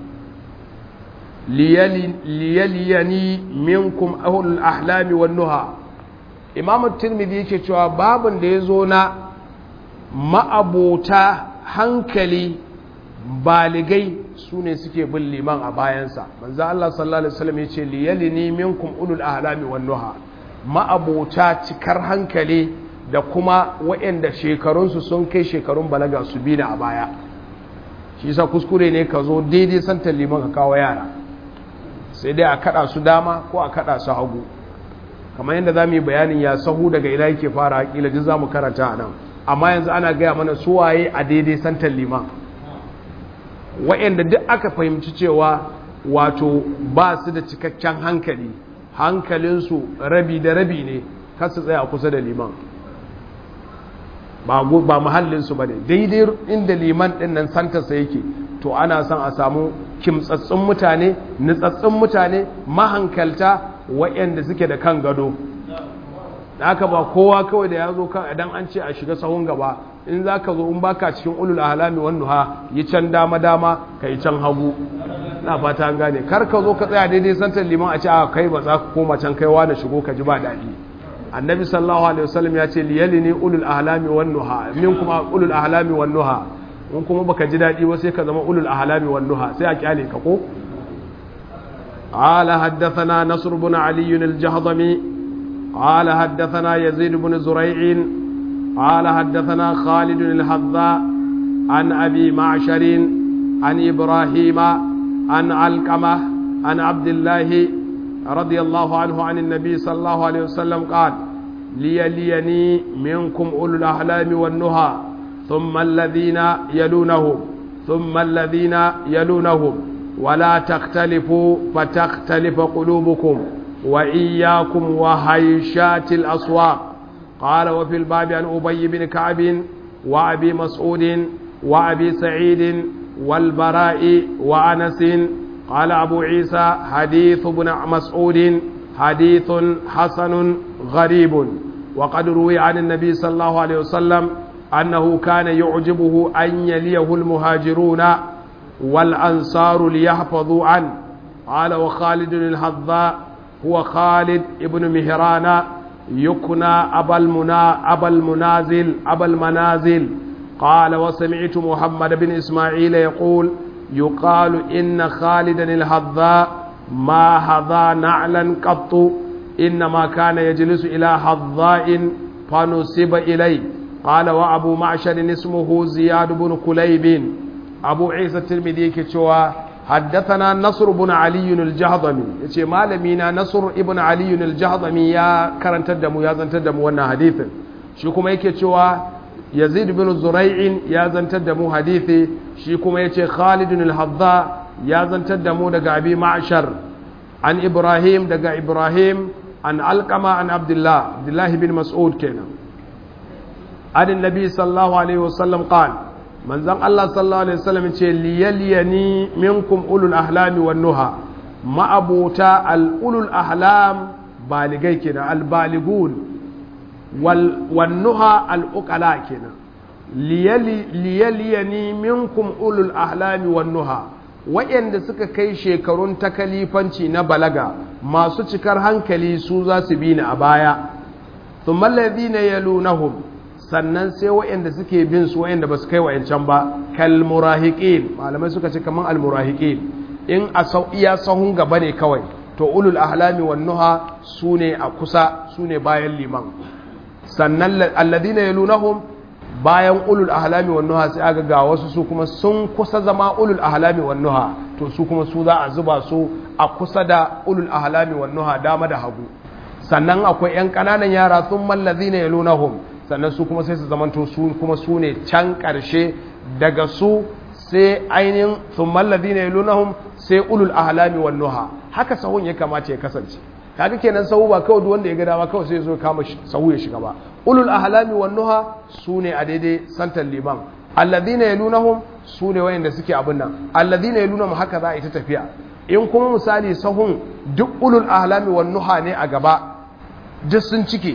liyali liyalini minkum ulul ahlami wan nuha. Imam Tirmidhi yake cewa babun da yazo na ma'abota hankali baligai su ne suke bin liman a bayansa. Manzo Allah sallallahu alaihi wasallam yace liyalini minkum ulul ahlami wan nuha, ma'abota cikar hankali da kuma waɗanda shekarunsu sun kai shekarun balaga su bi a baya. Shi yasa kuskure ne ka zo daidai santar liman ka kawo yara, sai dai a kada su dama ko a kada su hagu, kamar yadda za mu yi bayanin ya sahu daga ina yake fara kila duk za mu karanta a nan. Amma yanzu ana gaya mana suwaye a daidai santar liman, waɗanda duk aka fahimci cewa wato ba su da cikakken hankali, hankalinsu rabi da rabi ne, kar su tsaya kusa da liman, ba mahallinsu ba ne. Daidai inda liman ɗin nan santarsa yake, to ana son a samu kimtsatsun mutane, nutsatsun mutane, mahankalta waɗanda suke da kan gado. Da aka ba kowa kawai da ya zo kan idan an ce a shiga sahun gaba, in za ka zo in baka cikin ulul ahlami wan nuha, yi can dama dama ka yi can hagu. Na fata an gane, kar ka zo ka tsaya daidai santar liman a ce a kai ba za ka koma can kaiwa da shigo ka ji ba daɗi. Annabi sallallahu alaihi wasallam ya ce liyalini ulul ahlami wan nuha minkum ulul ahlami wan nuha. in kuma baka ji daɗi ba sai ka zama ulul ahlami wan nuha, sai a kyale ka ko. قال حدثنا نصر بن علي الجهضمي قال حدثنا يزيد بن زريع قال حدثنا خالد الحذاء عن أبي معشر عن إبراهيم عن علقمة عن عبد الله رضي الله عنه عن النبي صلى الله عليه وسلم قال ليليني منكم أولو الأحلام والنهى ثم الذين يلونهم ثم الذين يلونهم ولا تختلفوا فتختلف قلوبكم وإياكم وهيشات الأسواق. قال وفي الباب عن أبي بن كعب وأبي مسعود وأبي سعيد والبراء وأنس. قال أبو عيسى حديث ابن مسعود حديث حسن غريب. وقد روي عن النبي صلى الله عليه وسلم أنه كان يعجبه أن يليه المهاجرون والأنصار ليحفظوا عنه. قال وخالد الحذاء هو خالد ابن مهران يكنى أبا المنا أبا المنازل أبا المنازل. قال وسمعت محمد بن إسماعيل يقول يقال إن خالدا الحذاء ما حذا نعلا قط إنما كان يجلس إلى حذاء فنسب إليه. قال وأبو معشر اسمه زياد بن كليب. أبو عيسى الترمذي كتوى حدثنا نصر بن علي الجهضمي يتي مالمينا نصر ابن علي الجهضمي يا كرنت دمو يا زنت دمو wannan hadisin. Shi kuma yake cewa Yazid bin Zurai'in ya zantar da mu hadisi, shi kuma yace Khalid al-Hadda ya zantar da mu daga Abi Ma'shar an Ibrahim daga Ibrahim an Alqama an Abdullah Abdullah bin Mas'ud kenan. An Nabi sallallahu alaihi wasallam qala manzon Allah sallallahu alaihi wasallam ce liyaliyani minkum ulul ahlami wan nuha, ma'abuta al ulul ahlam baligai kenan al baligun wal wan nuha al uqala kenan. liyali liyaliyani minkum ulul ahlami wan nuha, wayanda suka kai shekarun takalifanci na balaga masu cikar hankali su za su bi ni a baya. thumma alladhina yalunahum, sannan sai waɗanda suke bin su waɗanda ba su kai wa'yancan ba, kal murahiqin, malamai suka ce kaman al murahiqin, in a iya sahun gaba ne kawai to ulul ahlami wan nuha su ne a kusa, su ne bayan liman. Sannan alladhina yalunahum, bayan ulul ahlami wan nuha sai aga ga wasu su kuma sun kusa zama ulul ahlami wan nuha, to su kuma su za a zuba su a kusa da ulul ahlami wan nuha dama da hagu. Sannan akwai yan ƙananan yara sun mallazina yalunahum, sannan su kuma sai su zamanto su kuma su ne can ƙarshe, daga su sai ainihin sun mallazi ne lunahum sai ulul ahlami wan nuha. Haka sahun ya kamata ya kasance. Kaga kenan sahu ba kawai duk wanda ya ga dama kawai sai zo kama sahu ya shiga ba. Ulul ahlami wan nuha su ne a daidai santan liman. Alladhina yalunahum su ne wayanda suke abin nan. Alladhina yalunahum haka za a yi ta tafiya. In kuma misali sahun duk ulul ahlami wan nuha ne a gaba, duk sun cike,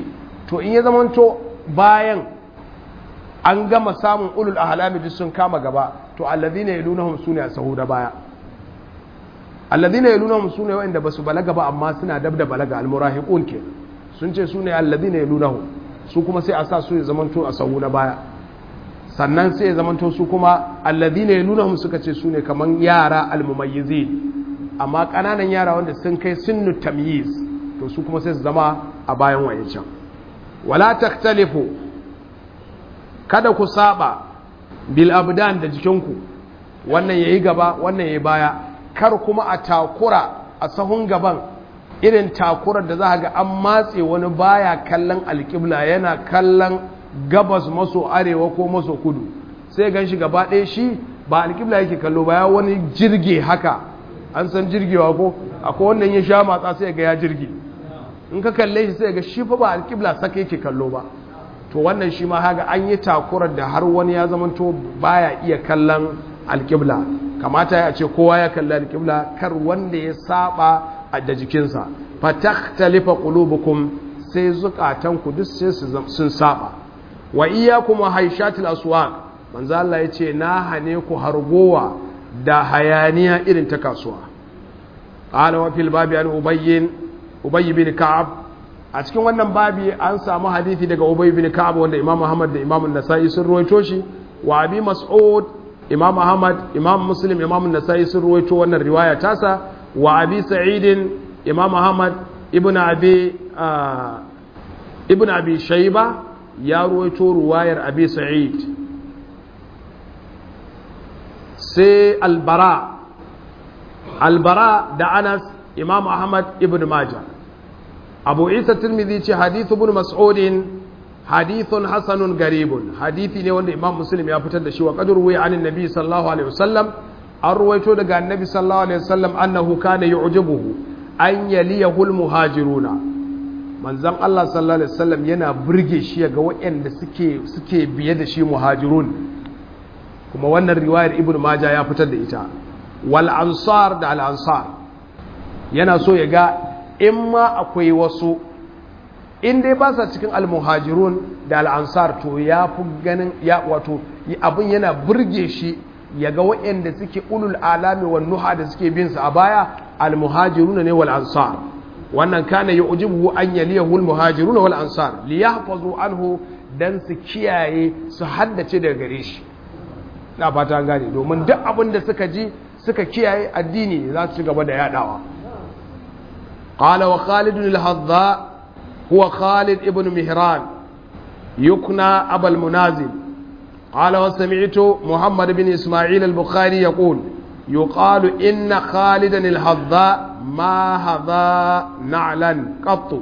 to in ya zamanto bayan an gama samun ulul ahlami duk sun kama gaba to alladhina yalunhum sune a sahu da baya alladhina yalunhum sune wanda basu balaga ba amma suna dab da balaga almurahiqun ke sun ce sune alladhina yalunhum su kuma sai a sa su ya zamanto a sahu na baya sannan sai ya zamanto su kuma alladhina yalunhum suka ce sune kaman yara almumayyizin amma kananan yara wanda sun kai sunnu tamyiz to su kuma sai su zama a bayan wayancan wala takhtalifu kada ku saba bil abdan da jikinku wannan yayi gaba wannan yayi baya kar kuma a takura a sahun gaban irin takurar da za ga an matse wani baya kallon alƙibla yana kallon gabas maso arewa ko maso kudu sai gan shi gaba ɗaya shi ba alƙibla yake kallo ba ya wani jirge haka an san jirgewa ko akwai wannan ya sha matsa sai ga ya jirge in ka kalle shi sai ga shi fa ba alƙibla saka yake kallo ba to wannan shi ma haga an yi takurar da har wani ya zamanto baya iya kallon alƙibla kamata ya ce kowa ya kalli alƙibla kar wanda ya saba a da jikinsa fatakhtalifa qulubukum sai zukatanku duk sai sun saba wa iyyakum haishatil aswaq manzo Allah yace na hane ku hargowa da hayaniya irin ta kasuwa qala wa fil babi an ubayyin ubay bin ka'ab a cikin wannan babi an samu hadisi daga ubay bin ka'ab wanda imam Muhammad da imam an-nasa'i sun ruwaito shi wa abi mas'ud imam Ahmad imam Muslim imam an-nasa'i sun ruwaito wannan riwaya tasa wa abi sa'id imam Ahmad ibn abi ibn abi shayba ya ruwaito ruwayar abi sa'id sai albara albara da anas imam Ahmad ibn majah abu isa tirmidhi ce hadithu ibn mas'udin hadithun hasanun garibun hadithi ne wanda imam muslim ya fitar da shi wa qadur wa anin nabi sallallahu alaihi wasallam an ruwaito daga annabi sallallahu alaihi wasallam annahu kana yu'jibuhu an yaliyahu almuhajiruna manzon Allah sallallahu alaihi wasallam yana burge shi ga waɗanda suke suke biye da shi muhajirun kuma wannan riwayar ibn majah ya fitar da ita wal ansar da al ansar yana so ya ga in ma akwai wasu in dai ba sa cikin almuhajirun da al'ansar to ya fi ganin ya wato abin yana burge shi ya ga waɗanda suke ulul alami wa nuha da suke bin sa a baya almuhajirun ne wal ansar wannan kana yu'jibu an yaliyahu almuhajirun wal ansar li yahfazu anhu dan su kiyaye su haddace daga gare shi na fata an gane domin duk abin da suka ji suka kiyaye addini za su ci gaba da yadawa قال وخالد الحذاء هو خالد ابن مهران يكنى أبا المنازل قال وسمعت محمد بن إسماعيل البخاري يقول يقال إن خالدا الحذاء ما هذا نعلا قط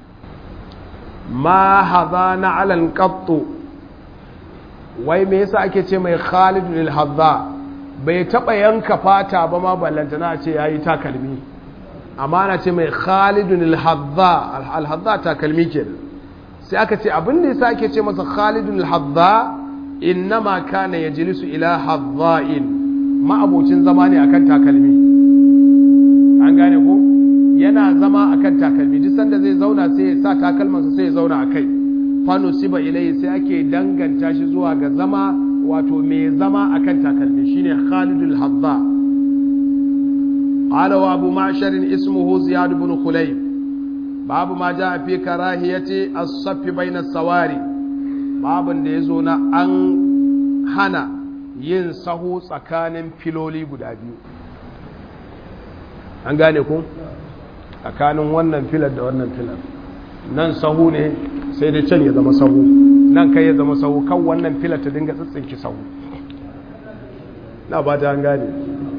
ما هذا نعلا قط wai me yasa ake ce mai Khalid al-Hadza bai taba yanka fata ba ma ballantana ce yayi takalmi amma na ce mai Khalidun al-Hadza al-Hadza takalmi kenan sai aka ce abin da yasa ake ce masa Khalidun al-Hadza innama kana yajlisu ila hadda'in ma abocin zama ne akan takalmi an gane ko yana zama akan takalmi duk sanda zai zauna sai ya sa takalmansa sai ya zauna akai fanu siba ilai sai ake danganta shi zuwa ga zama wato mai zama akan takalmi shine Khalidul Hadza قال وابو معشر اسمه زياد بن خليب باب ما جاء في كراهية الصف بين السواري باب da yazo na an hana yin sahu tsakanin filoli guda biyu an gane ku tsakanin wannan filar da wannan filar nan sahu ne sai dai can ya zama sahu nan kai ya zama sahu kan wannan filar ta dinga tsitsinki sahu na ba ta an gane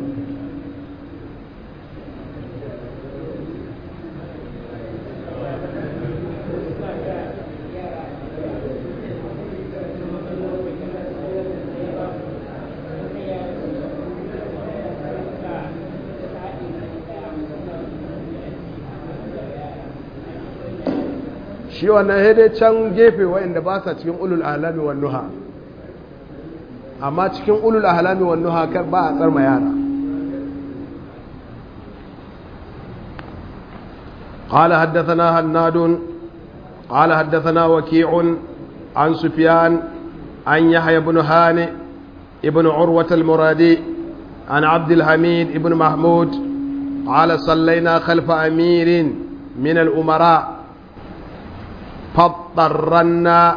shi wannan haidai can gefe waɗanda ba sa cikin ulul ahlami wan nuha amma cikin ulul ahlami wan nuha kar ba a tsarma yara قال حدثنا هناد قال حدثنا وكيع عن سفيان عن يحيى بن هانئ ابن عروة المرادي عن عبد الحميد ابن محمود قال صلينا خلف أمير من الأمراء فاضطرنا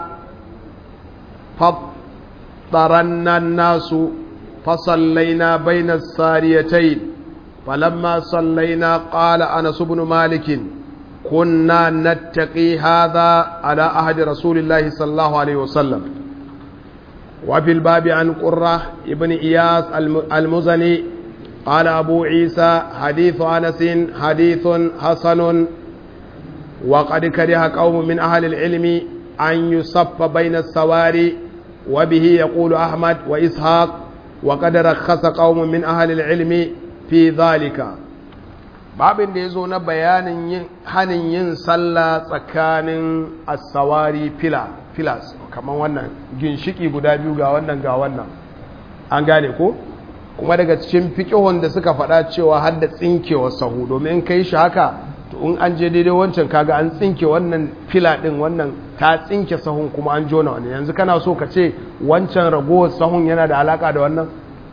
فاضطرنا الناس فصلينا بين الساريتين فلما صلينا قال أنس بن مالك كنا نتقي هذا على عهد رسول الله صلى الله عليه وسلم. وفي الباب عن قرة ابن إياس المزني قال أبو عيسى حديث أنس حديث حسن وقد كره قوم من أهل العلم أن يصف بين السواري وبه يقول أحمد وإسحاق وقد رخص قوم من أهل العلم في ذلك. babin da ya zo na bayanin hanin yin sallah tsakanin asawari fila filas kamar wannan ginshiki guda biyu ga wannan ga wannan an gane ko kuma daga cikin fiqhun da suka faɗa cewa har da tsinkewa sahu domin kai shi haka to in an je daidai wancan kaga an tsinke wannan fila din wannan ta tsinke sahun kuma an jona wani yanzu kana so ka ce wancan ragowar sahun yana da alaka da wannan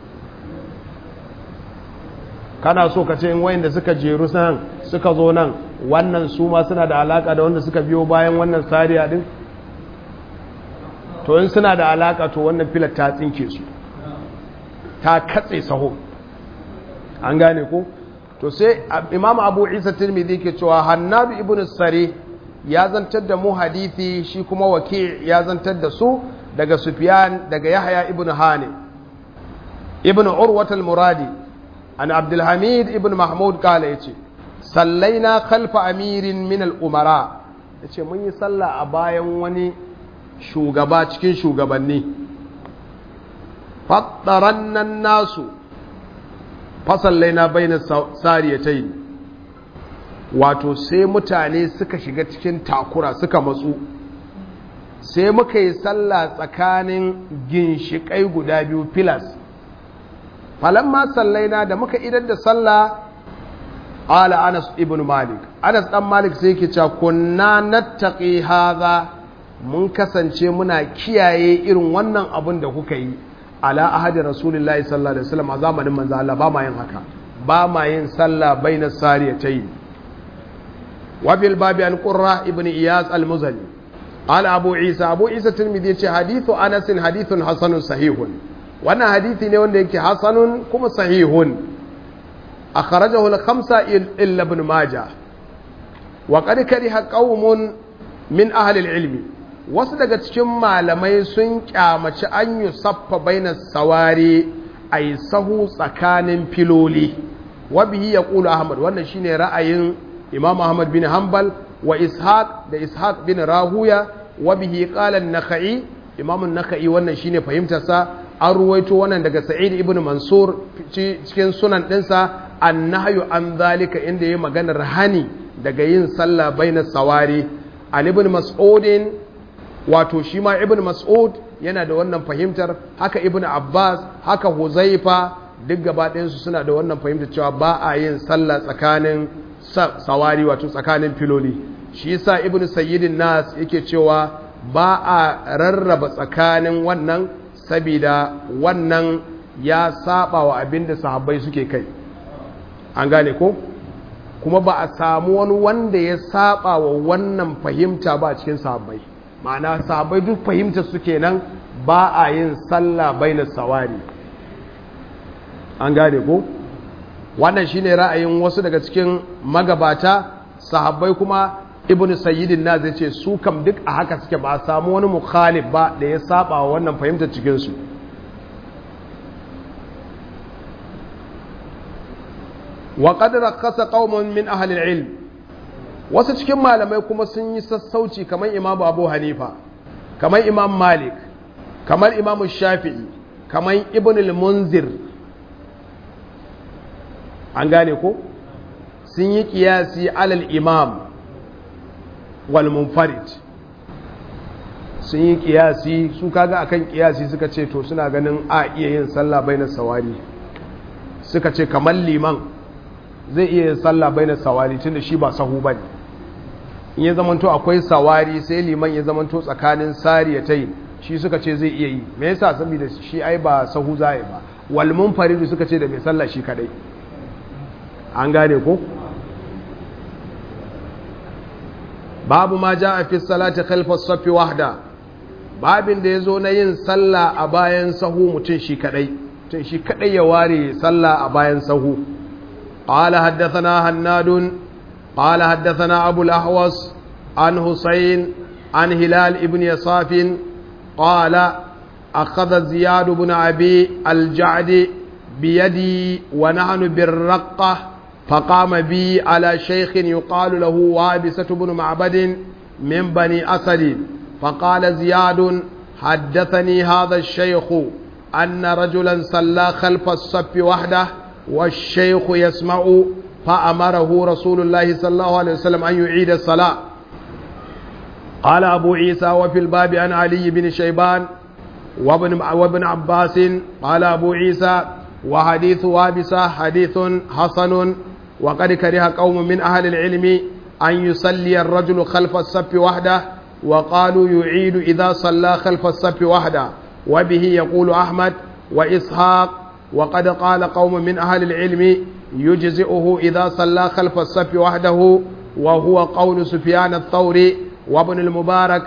kana so ka ce in wayanda suka jeru nan suka zo nan wannan su ma suna da alaka da wanda suka biyo bayan wannan sariya din to in suna da alaka to wannan filar ta tsinke su ta katse saho an gane ko to sai imam abu isa tirmidhi ke cewa hannabi ibn sari ya zantar da mu hadisi shi kuma waki ya zantar da su daga sufyan daga yahya ibn hani ibn urwat al-muradi an abdulhamid ibn mahmud kala ya ce sallaina khalfa amirin min al'umara ya ce mun yi salla a bayan wani shugaba cikin shugabanni faɗaran nan nasu fasallaina bai na sariyatai wato sai mutane suka shiga cikin takura suka matsu sai muka yi salla tsakanin ginshiƙai guda biyu filas falamma sallaina da muka idar da sallah ala Anas ibn Malik Anas dan Malik sai yake cewa kunna nattaqi hadha mun kasance muna kiyaye irin wannan abun da kuka yi ala ahadi rasulullahi sallallahu alaihi wasallam a zamanin manzo Allah ba ma yin haka ba ma yin sallah baina sariyatayn wa bil babi an qurra ibn iyas al-muzani qala abu isa abu isa tirmidhi yace hadithu Anas hadithun hasanun sahihun wannan hadithi ne wanda yake hasanun kuma sahihun akhrajahu al-khamsa illa ibn majah wa qad kariha qaumun min ahli al-ilmi wasu daga cikin malamai sun kyamaci an yusaffa bainas sawari ay sahu tsakanin filoli wa bihi yaqulu ahmad wannan shine ra'ayin imam ahmad bin hanbal wa ishaq da ishaq bin rahuya wa bihi qala an-nakhai imam an-nakhai wannan shine fahimtarsa an ruwaito wannan daga sa'id ibn mansur cikin sunan dinsa annahyu an zalika inda yayi maganar hani daga yin sallah bainas sawari an ibn mas'udin wato shi ma ibn mas'ud yana da wannan fahimtar haka ibn abbas haka huzaifa duk gaba ɗayansu suna da wannan fahimtar cewa ba a yin sallah tsakanin sawari wato tsakanin filoli shi yasa ibn sayyidin nas yake cewa ba a rarraba tsakanin wannan sabida wannan ya saba wa abinda sahabbai suke kai an gane ko kuma ba a samu wani wanda ya saba wa wannan fahimta ba a cikin sahabbai ma'ana sahabbai duk fahimta suke nan ba a yin sallah bainas sawari an gane ko wannan shine ra'ayin wasu daga cikin magabata sahabbai kuma ibnu sayyidin na zai ce su kam duk a haka suke ba a samu wani mukhalif ba da ya saba wa wannan fahimtar cikin su wa qad rakhasa qaumun min ahli al-ilm wasu cikin malamai kuma sun yi sassauci kamar imam abu hanifa kamar imam malik kamar imam shafi'i kamar ibn al-munzir an gane ko sun yi kiyasi alal imam wal munfarid sun yi kiyasi su kaga akan kiyasi suka ce to suna ganin a iya yin sallah bainas sawari suka ce kamar liman zai iya yin sallah bainas sawari tunda shi ba sahu bane in ya zamanto akwai sawari sai liman ya zamanto tsakanin sariyatai shi suka ce zai iya yi me yasa saboda shi ai ba sahu zai ba wal munfaridu suka ce da mai sallah shi kadai an gane ko babu ma jaa fi salati khalfa as-saff wahda babin da yazo na yin sallah a bayan sahu mutun shi kadai mutun shi kadai ya ware sallah a bayan sahu qala haddathana hannadun qala haddathana abu al-ahwas an husayn an hilal ibn yasaf qala akhadha ziyad ibn abi al-ja'd biyadi wa nahnu bir-raqqah فقام بي على شيخ يقال له وابسة بن معبد من بني أسد فقال زياد حدثني هذا الشيخ أن رجلا صلى خلف الصف وحده والشيخ يسمع فأمره رسول الله صلى الله عليه وسلم أن يعيد الصلاة قال أبو عيسى وفي الباب عن علي بن شيبان وابن, وابن عباس قال أبو عيسى وحديث وابسة حديث حسن وقد كره قوم من أهل العلم أن يصلي الرجل خلف الصف وحده وقالوا يعيد إذا صلى خلف الصف وحده وبه يقول أحمد وإسحاق وقد قال قوم من أهل العلم يجزئه إذا صلى خلف الصف وحده وهو قول سفيان الثوري وابن المبارك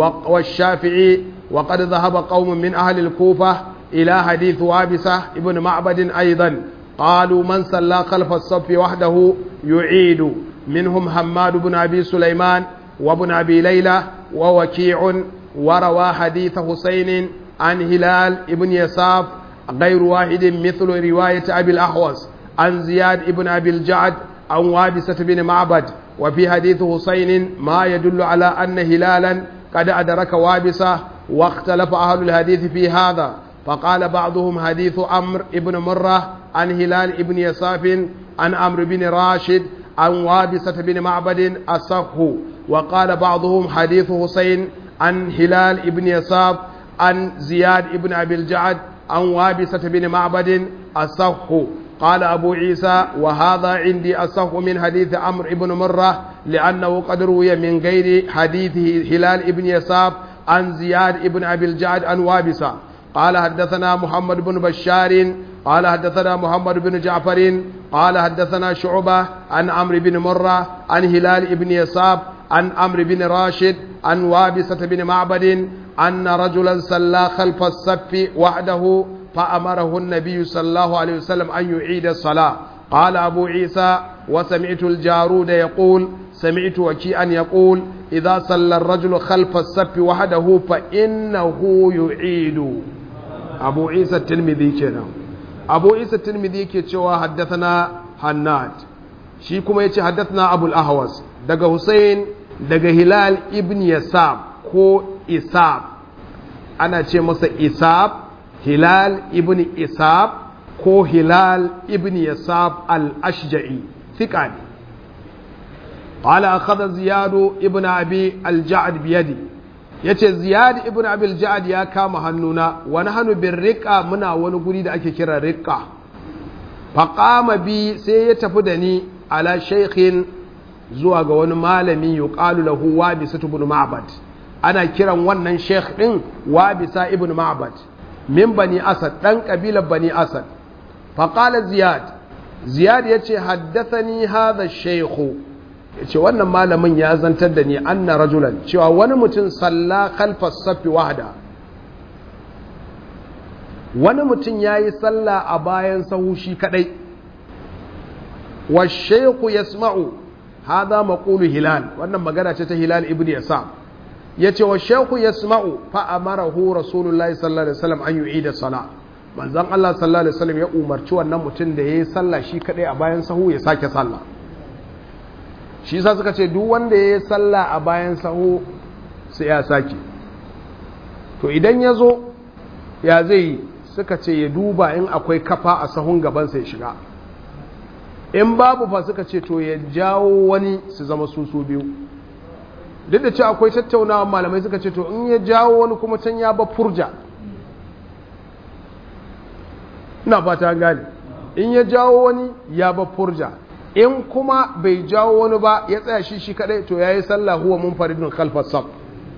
والشافعي وقد ذهب قوم من أهل الكوفة إلى حديث وابسة ابن معبد أيضا قالوا من صلى خلف الصف وحده يعيد منهم حماد بن أبي سليمان وابن أبي ليلى ووكيع وروى حديث حسين عن هلال ابن يساف غير واحد مثل رواية أبي الأحوص عن زياد ابن أبي الجعد عن وابسة بن معبد وفي حديث حسين ما يدل على أن هلالا قد أدرك وابسة واختلف أهل الحديث في هذا فقال بعضهم حديث عمرو بن مرة عن هلال بن يساف عن عمرو بن راشد عن وابسة بن معبد أصح وقال بعضهم حديث حسين عن هلال بن يساف عن زياد بن أبي الجعد عن وابسة بن معبد أصح قال أبو عيسى وهذا عندي أصح من حديث عمرو بن مرة لأنه قد روي من غير حديث هلال بن يساف عن زياد بن أبي الجعد عن وابسة قال حدثنا محمد بن بشار قال حدثنا محمد بن جعفر قال حدثنا شعبة عن عمرو بن مرة عن هلال بن يساب عن عمرو بن راشد عن وابسة بن معبد أن رجلا صلى خلف الصف وحده فأمره النبي صلى الله عليه وسلم أن يعيد الصلاة قال أبو عيسى وسمعت الجارود يقول سمعت وكيئا يقول إذا صلى الرجل خلف الصف وحده فإنه يعيد أبو عيسى الترمذي كنا أبو عيسى الترمذي كتشوا حدثنا حناد شي كما يتي حدثنا أبو الأهوس دقى حسين دقى هلال ابن يساب كو إساب أنا تشي مسا إساب هلال ابن إساب كو هلال ابن يساب الأشجعي ثقاني قال أخذ زياد ابن أبي الجعد بيدي yace Ziyad ibn Abil Ja'ad ya kama hannuna wa nahnu birriqa muna wani guri da ake kira riqa faqama bi sai ya tafi da ni ala shaykhin zuwa ga wani malami yuqalu lahu Wabisa ibn Ma'bad ana kiran wannan sheikh din Wabisa ibn Ma'bad min bani Asad dan kabilar bani Asad faqala Ziyad Ziyad yace haddathani hadha ash-shaykh ce wannan malamin ya zantar da ni anna rajulan cewa wani mutum salla khalfa safi wahda wani mutum yayi salla a bayan sahu shi kadai wa shaykhu yasma'u hada maqulu hilal wannan magana ce ta hilal ibn yasam yace wa shaykhu yasma'u fa amarahu rasulullahi sallallahu alaihi wasallam an yu'ida salat manzon Allah sallallahu alaihi wasallam ya umarci wannan mutum da yayi salla shi kadai a bayan sahu ya sake sallah shi sa suka ce duk wanda ya yi sallah a bayan sahu sai ya sake to idan ya zo ya zai suka ce ya duba in akwai kafa a sahun gabansa ya shiga in babu fa suka ce to ya jawo wani su zama su su biyu duk da ce akwai tattaunawa malamai suka ce to in ya jawo wani kuma can ya ba furja ina fata gane in ya jawo wani ya ba furja in kuma bai jawo wani ba ya tsaya shi shi kadai to yayi sallah huwa munfaridun khalfas saf.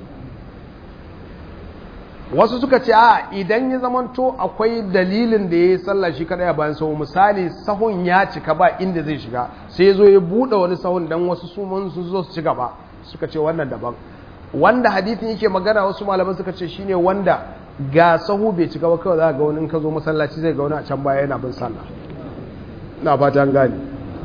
Wasu suka ce a idan ya zamanto akwai dalilin da yayi sallah shi kadai a bayan sahu, misali sahun ya cika ba inda zai shiga sai ya zo ya bude wani sahun dan wasu su mun su zo su ci gaba, suka ce wannan daban. Wanda hadisin yake magana wasu malaman suka ce shine wanda ga sahu bai cika ba kawai za ga wani in ka zo masallaci zai ga wani a can baya yana bin sallah. Ina fata an gane.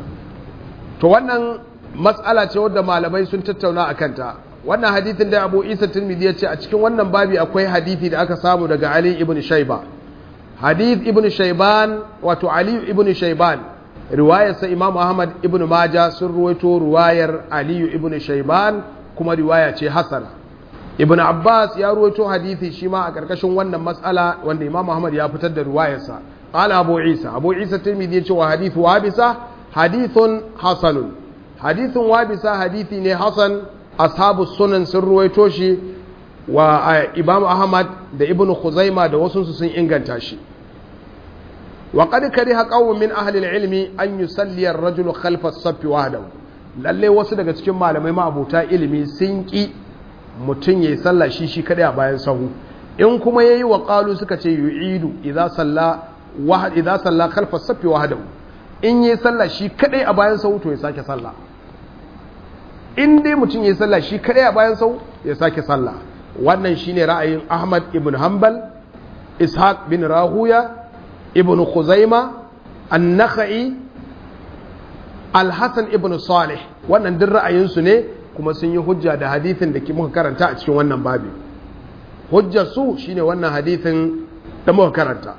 To wannan matsala ce wadda malamai sun tattauna a kanta. Wannan hadithin da Abu Isa Tirmidhi ya ce a cikin wannan babi akwai hadithi da aka samu daga Ali ibn Shayba. Hadith ibn Shayban wato Ali ibn Shayban riwayarsa Imam Ahmad ibn Majah sun ruwaito riwayar Ali ibn Shayban kuma riwaya ce hasana. Ibn Abbas ya ruwaito hadithi shi ma a karkashin wannan matsala wanda Imam Ahmad ya fitar da riwayarsa. Qala Abu Isa Abu Isa Tirmidhi ya ce wa hadithu Wabisa hadithun hasanun. Hadithun Wabisa hadithi ne hasan, ashabu sunan sun ruwaito shi wa Imam Ahmad da Ibn Khuzaima da wasu sun inganta shi. Wa qad kariha qawmun min ahli al-ilmi an yusalli ar-rajulu khalfa as-saff wahdahu. Lalle wasu daga cikin malamai ma'abuta ilimi sun ki mutun yayi sallah shi shi kadai a bayan sahu. In kuma yayi wa qalu suka ce yu'idu idza salla wahad idza salla khalfa as-saff wahdahu. In yayi sallah shi kadai a bayan sahu to ya sake sallah. In dai mutum ya yi sallah shi kadai a bayan sau ya sake sallah. Wannan shine ra'ayin Ahmad ibn Hanbal, Ishaq bin Rahuya, Ibn Khuzaima, An-Nakhai, Al-Hasan ibn Salih. Wannan duk ra'ayinsu ne kuma sun yi hujja da hadithin da muka karanta a cikin wannan babi. Hujjar su shine wannan hadithin da muka karanta.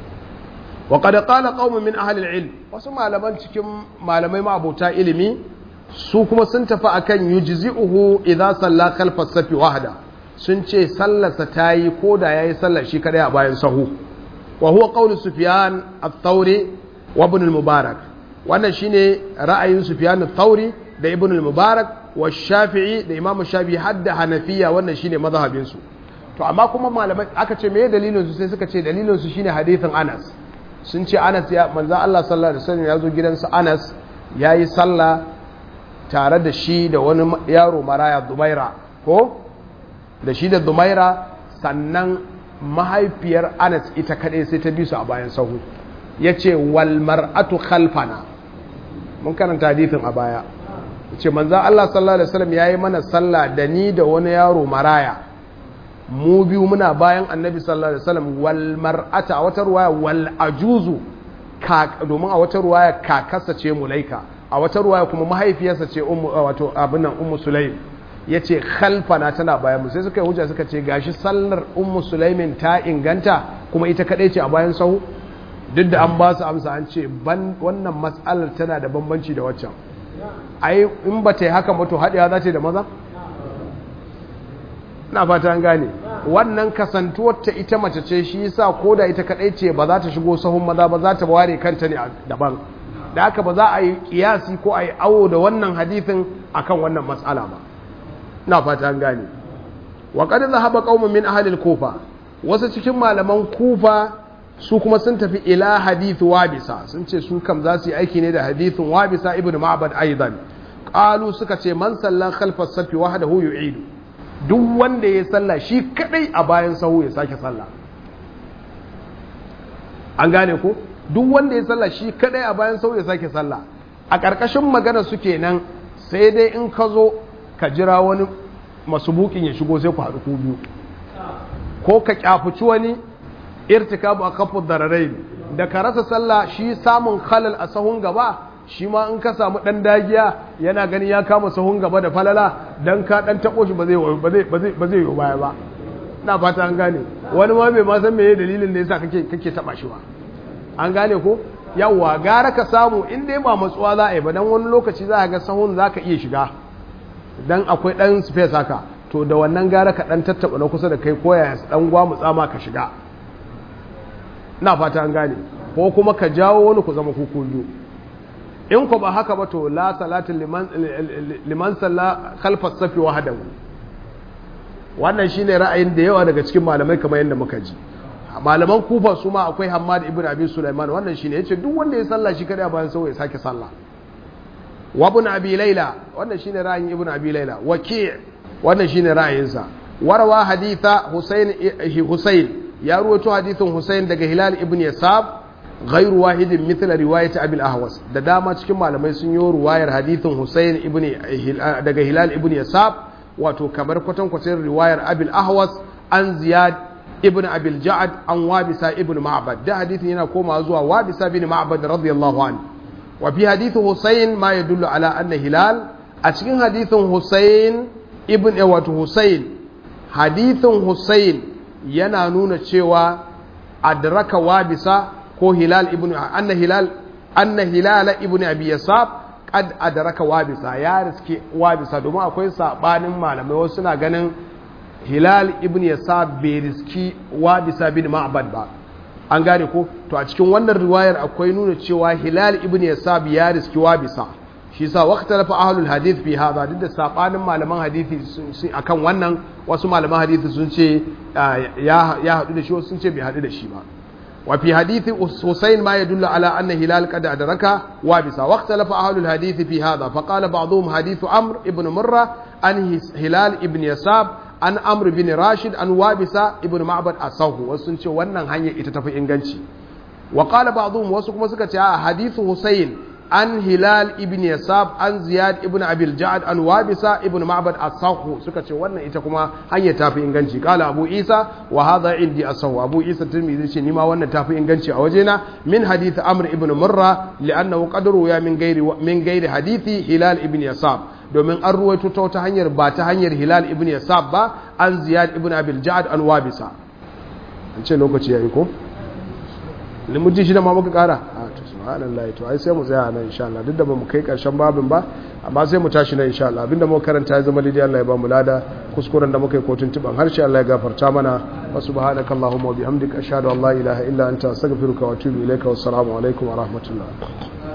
Wa qad qala qaumun min ahli al-ilm, wasu malaman cikin malamai ma abota ilimi su kuma sun tafi akan yujzi'uhu idza salla khalfa as-safi wahda, sun ce sallarsa tayi koda yayi sallar shi kadai a bayan sahu. Wa huwa qawlu Sufyan ath-Thawri wa Ibn al-Mubarak. Wannan shine ra'ayin Sufyan ath-Thawri da Ibn al-Mubarak wa Shafi'i da Imam Shafi'i hadda Hanafiya, wannan shine mazhabin su. To amma kuma malamai aka ce me dalilin su, sai suka ce dalilin su shine hadithin Anas. Sun ce Anas ya manzo Allah sallallahu alaihi wasallam ya zo gidansa Anas yayi sallah tare da shi da wani yaro maraya Dumaira, ko da shi da Dumaira, sannan mahaifiyar Anas ita kadai sai ta bi su a bayan sahu. Yace wal mar'atu khalfana, mun karanta hadisin a baya. Yace manzo Allah sallallahu alaihi wasallam yayi mana sallah da ni da wani yaro maraya, mu biyu muna bayan Annabi sallallahu alaihi wasallam. Wal mar'ata a wata ruwaya wal ajuzu, domin a wata ruwaya kakarsa ce Mulaika, a wata ruwaya kuma mahaifiyarsa ce wato abin nan Ummu Sulaim. Yace khalfana tana bayan mu, sai suka yi hujja suka ce gashi sallar Ummu Sulaimin ta inganta kuma ita kadai ce a bayan sahu. Duk da an ba su amsa an ce ban wannan mas'alar tana da bambanci da waccan. Ai in ba ta yi haka ba to haɗewa za ta yi da maza? Na fata an gane. Wannan kasantuwar ta ita mace ce, shi yasa koda ita kadai ce ba za ta shigo sahun maza ba, za ta ware kanta ne daban. Da haka ba za a yi kiyasi ko a yi awo da wannan hadithin akan wannan matsala ba. Na fata an gane. Wa qad dhahaba qaumun min ahli al-Kufa, wasu cikin malaman Kufa su kuma sun tafi ila hadith Wabisa, sun ce su kam za su yi aiki ne da hadithin Wabisa ibn Ma'bad aidan. Qalu suka ce man salla khalfa as-safi wahdahu yu'idu, duk wanda ya salla shi kadai a bayan sahu ya sake salla. An gane ko? Duk wanda ya salla shi kadai a bayan sau ya sake salla. A ƙarƙashin magana su kenan, sai dai in ka zo ka jira wani masubukin ya shigo sai ku haɗu ku biyu, ko ka kyafuci wani irtikabu a kafin dararai da ka rasa salla, shi samun halal a sahun gaba shi ma in ka samu ɗan dagiya yana gani ya kama sahun gaba da falala, don ka ɗan taɓo shi ba zai yi baya ba. Na fata an gane. Wani ma bai ma san meye dalilin da yasa kake kake taɓa shi ba. An gane ko? Yawwa, gara ka samu in dai ba matsuwa za a yi ba, dan wani lokaci za a ga sahun za ka iya shiga dan akwai dan space haka, to da wannan gara ka dan tattaba na kusa da kai koya dan gwamutsa ma ka shiga. Ina fata an gane. Ko kuma ka jawo wani ku zama kuku biyu. In ko ba haka ba to la salatin liman liman salla khalfa safi wahdahu. Wannan shine ra'ayin da yawa daga cikin malamai kamar yadda muka ji. Malaman Kufa su ma akwai Hammad ibn Abi Sulaiman, wannan shine yace duk wanda ya salla shi kada bayan sau ya sake salla. wa ibn abi layla wannan shine ra'ayin ibn abi layla waki' wannan shine ra'ayinsa warwa haditha husayn husayn ya ruwaito hadithin husayn daga hilal ibn yasab ghairu wahidin mithla riwayat abi al-ahwas da dama cikin malamai sun yi ruwayar hadithin husayn ibn daga hilal ibn yasab wato kamar kwatankwacin riwayar abi al-ahwas an ziyad ibn abi al-ja'd an wabisa ibn ma'bad da hadithin yana komawa zuwa wabisa ibn ma'bad radiyallahu anhu wa fi hadith husayn ma yadullu ala anna hilal a cikin hadithin husayn ibn wato husayn hadithin husayn yana nuna cewa adraka wabisa ko hilal ibn anna hilal anna hilal ibn abi yasab qad adraka wabisa ya riski wabisa domin akwai sabanin malamai wasu suna ganin hilal ibn yasab bai riski wabisa bin ma'bad ba an gane ko to a cikin wannan riwayar akwai nuna cewa hilal ibn yasab ya riski wabisa shi yasa waqtalafa ahlul hadith fi hadha duk da sabanin malaman hadisi sun akan wannan wasu malaman hadisi sun ce ya ya hadu da shi wasu sun ce bai hadu da shi ba wa fi hadithi husayn ma yadullu ala anna hilal qad adraka wabisa waqtalafa ahlul hadith fi hadha fa qala ba'dhum hadith amr ibn murra an hilal ibn yasab an amr bin rashid an wabisa ibn ma'bad asahu wasu sun ce wannan hanyar ita tafi inganci wa qala ba'dhum wasu kuma suka ce a hadithu husayn an hilal ibn yasab an ziyad ibn abil ja'ad an wabisa ibn ma'bad asahu suka ce wannan ita kuma hanyar tafi inganci qala abu isa wa hadha indi asahu abu isa tirmidhi ce ni ma wannan tafi inganci a wajena min hadith amr ibn murra li'annahu qad ruya min ghairi min ghairi hadithi hilal ibn yasab domin an ruwaito ta wata hanyar ba ta hanyar hilal ibn yasab ba an ziyad ibn abil ja'ad an wabisa an ce lokaci yayi ko limuji shi da ma muka kara a to subhanallahi to ai sai mu tsaya nan insha Allah duk da ba mu kai karshen babin ba amma sai mu tashi nan insha Allah abinda muka karanta ya zama lidai Allah ya ba mu lada kuskuren da muka yi kotun tuban harshe Allah ya gafarta mana wa subhanakallahumma wa bihamdika ashhadu an la ilaha illa anta astaghfiruka wa atubu ilaika wassalamu alaikum wa rahmatullah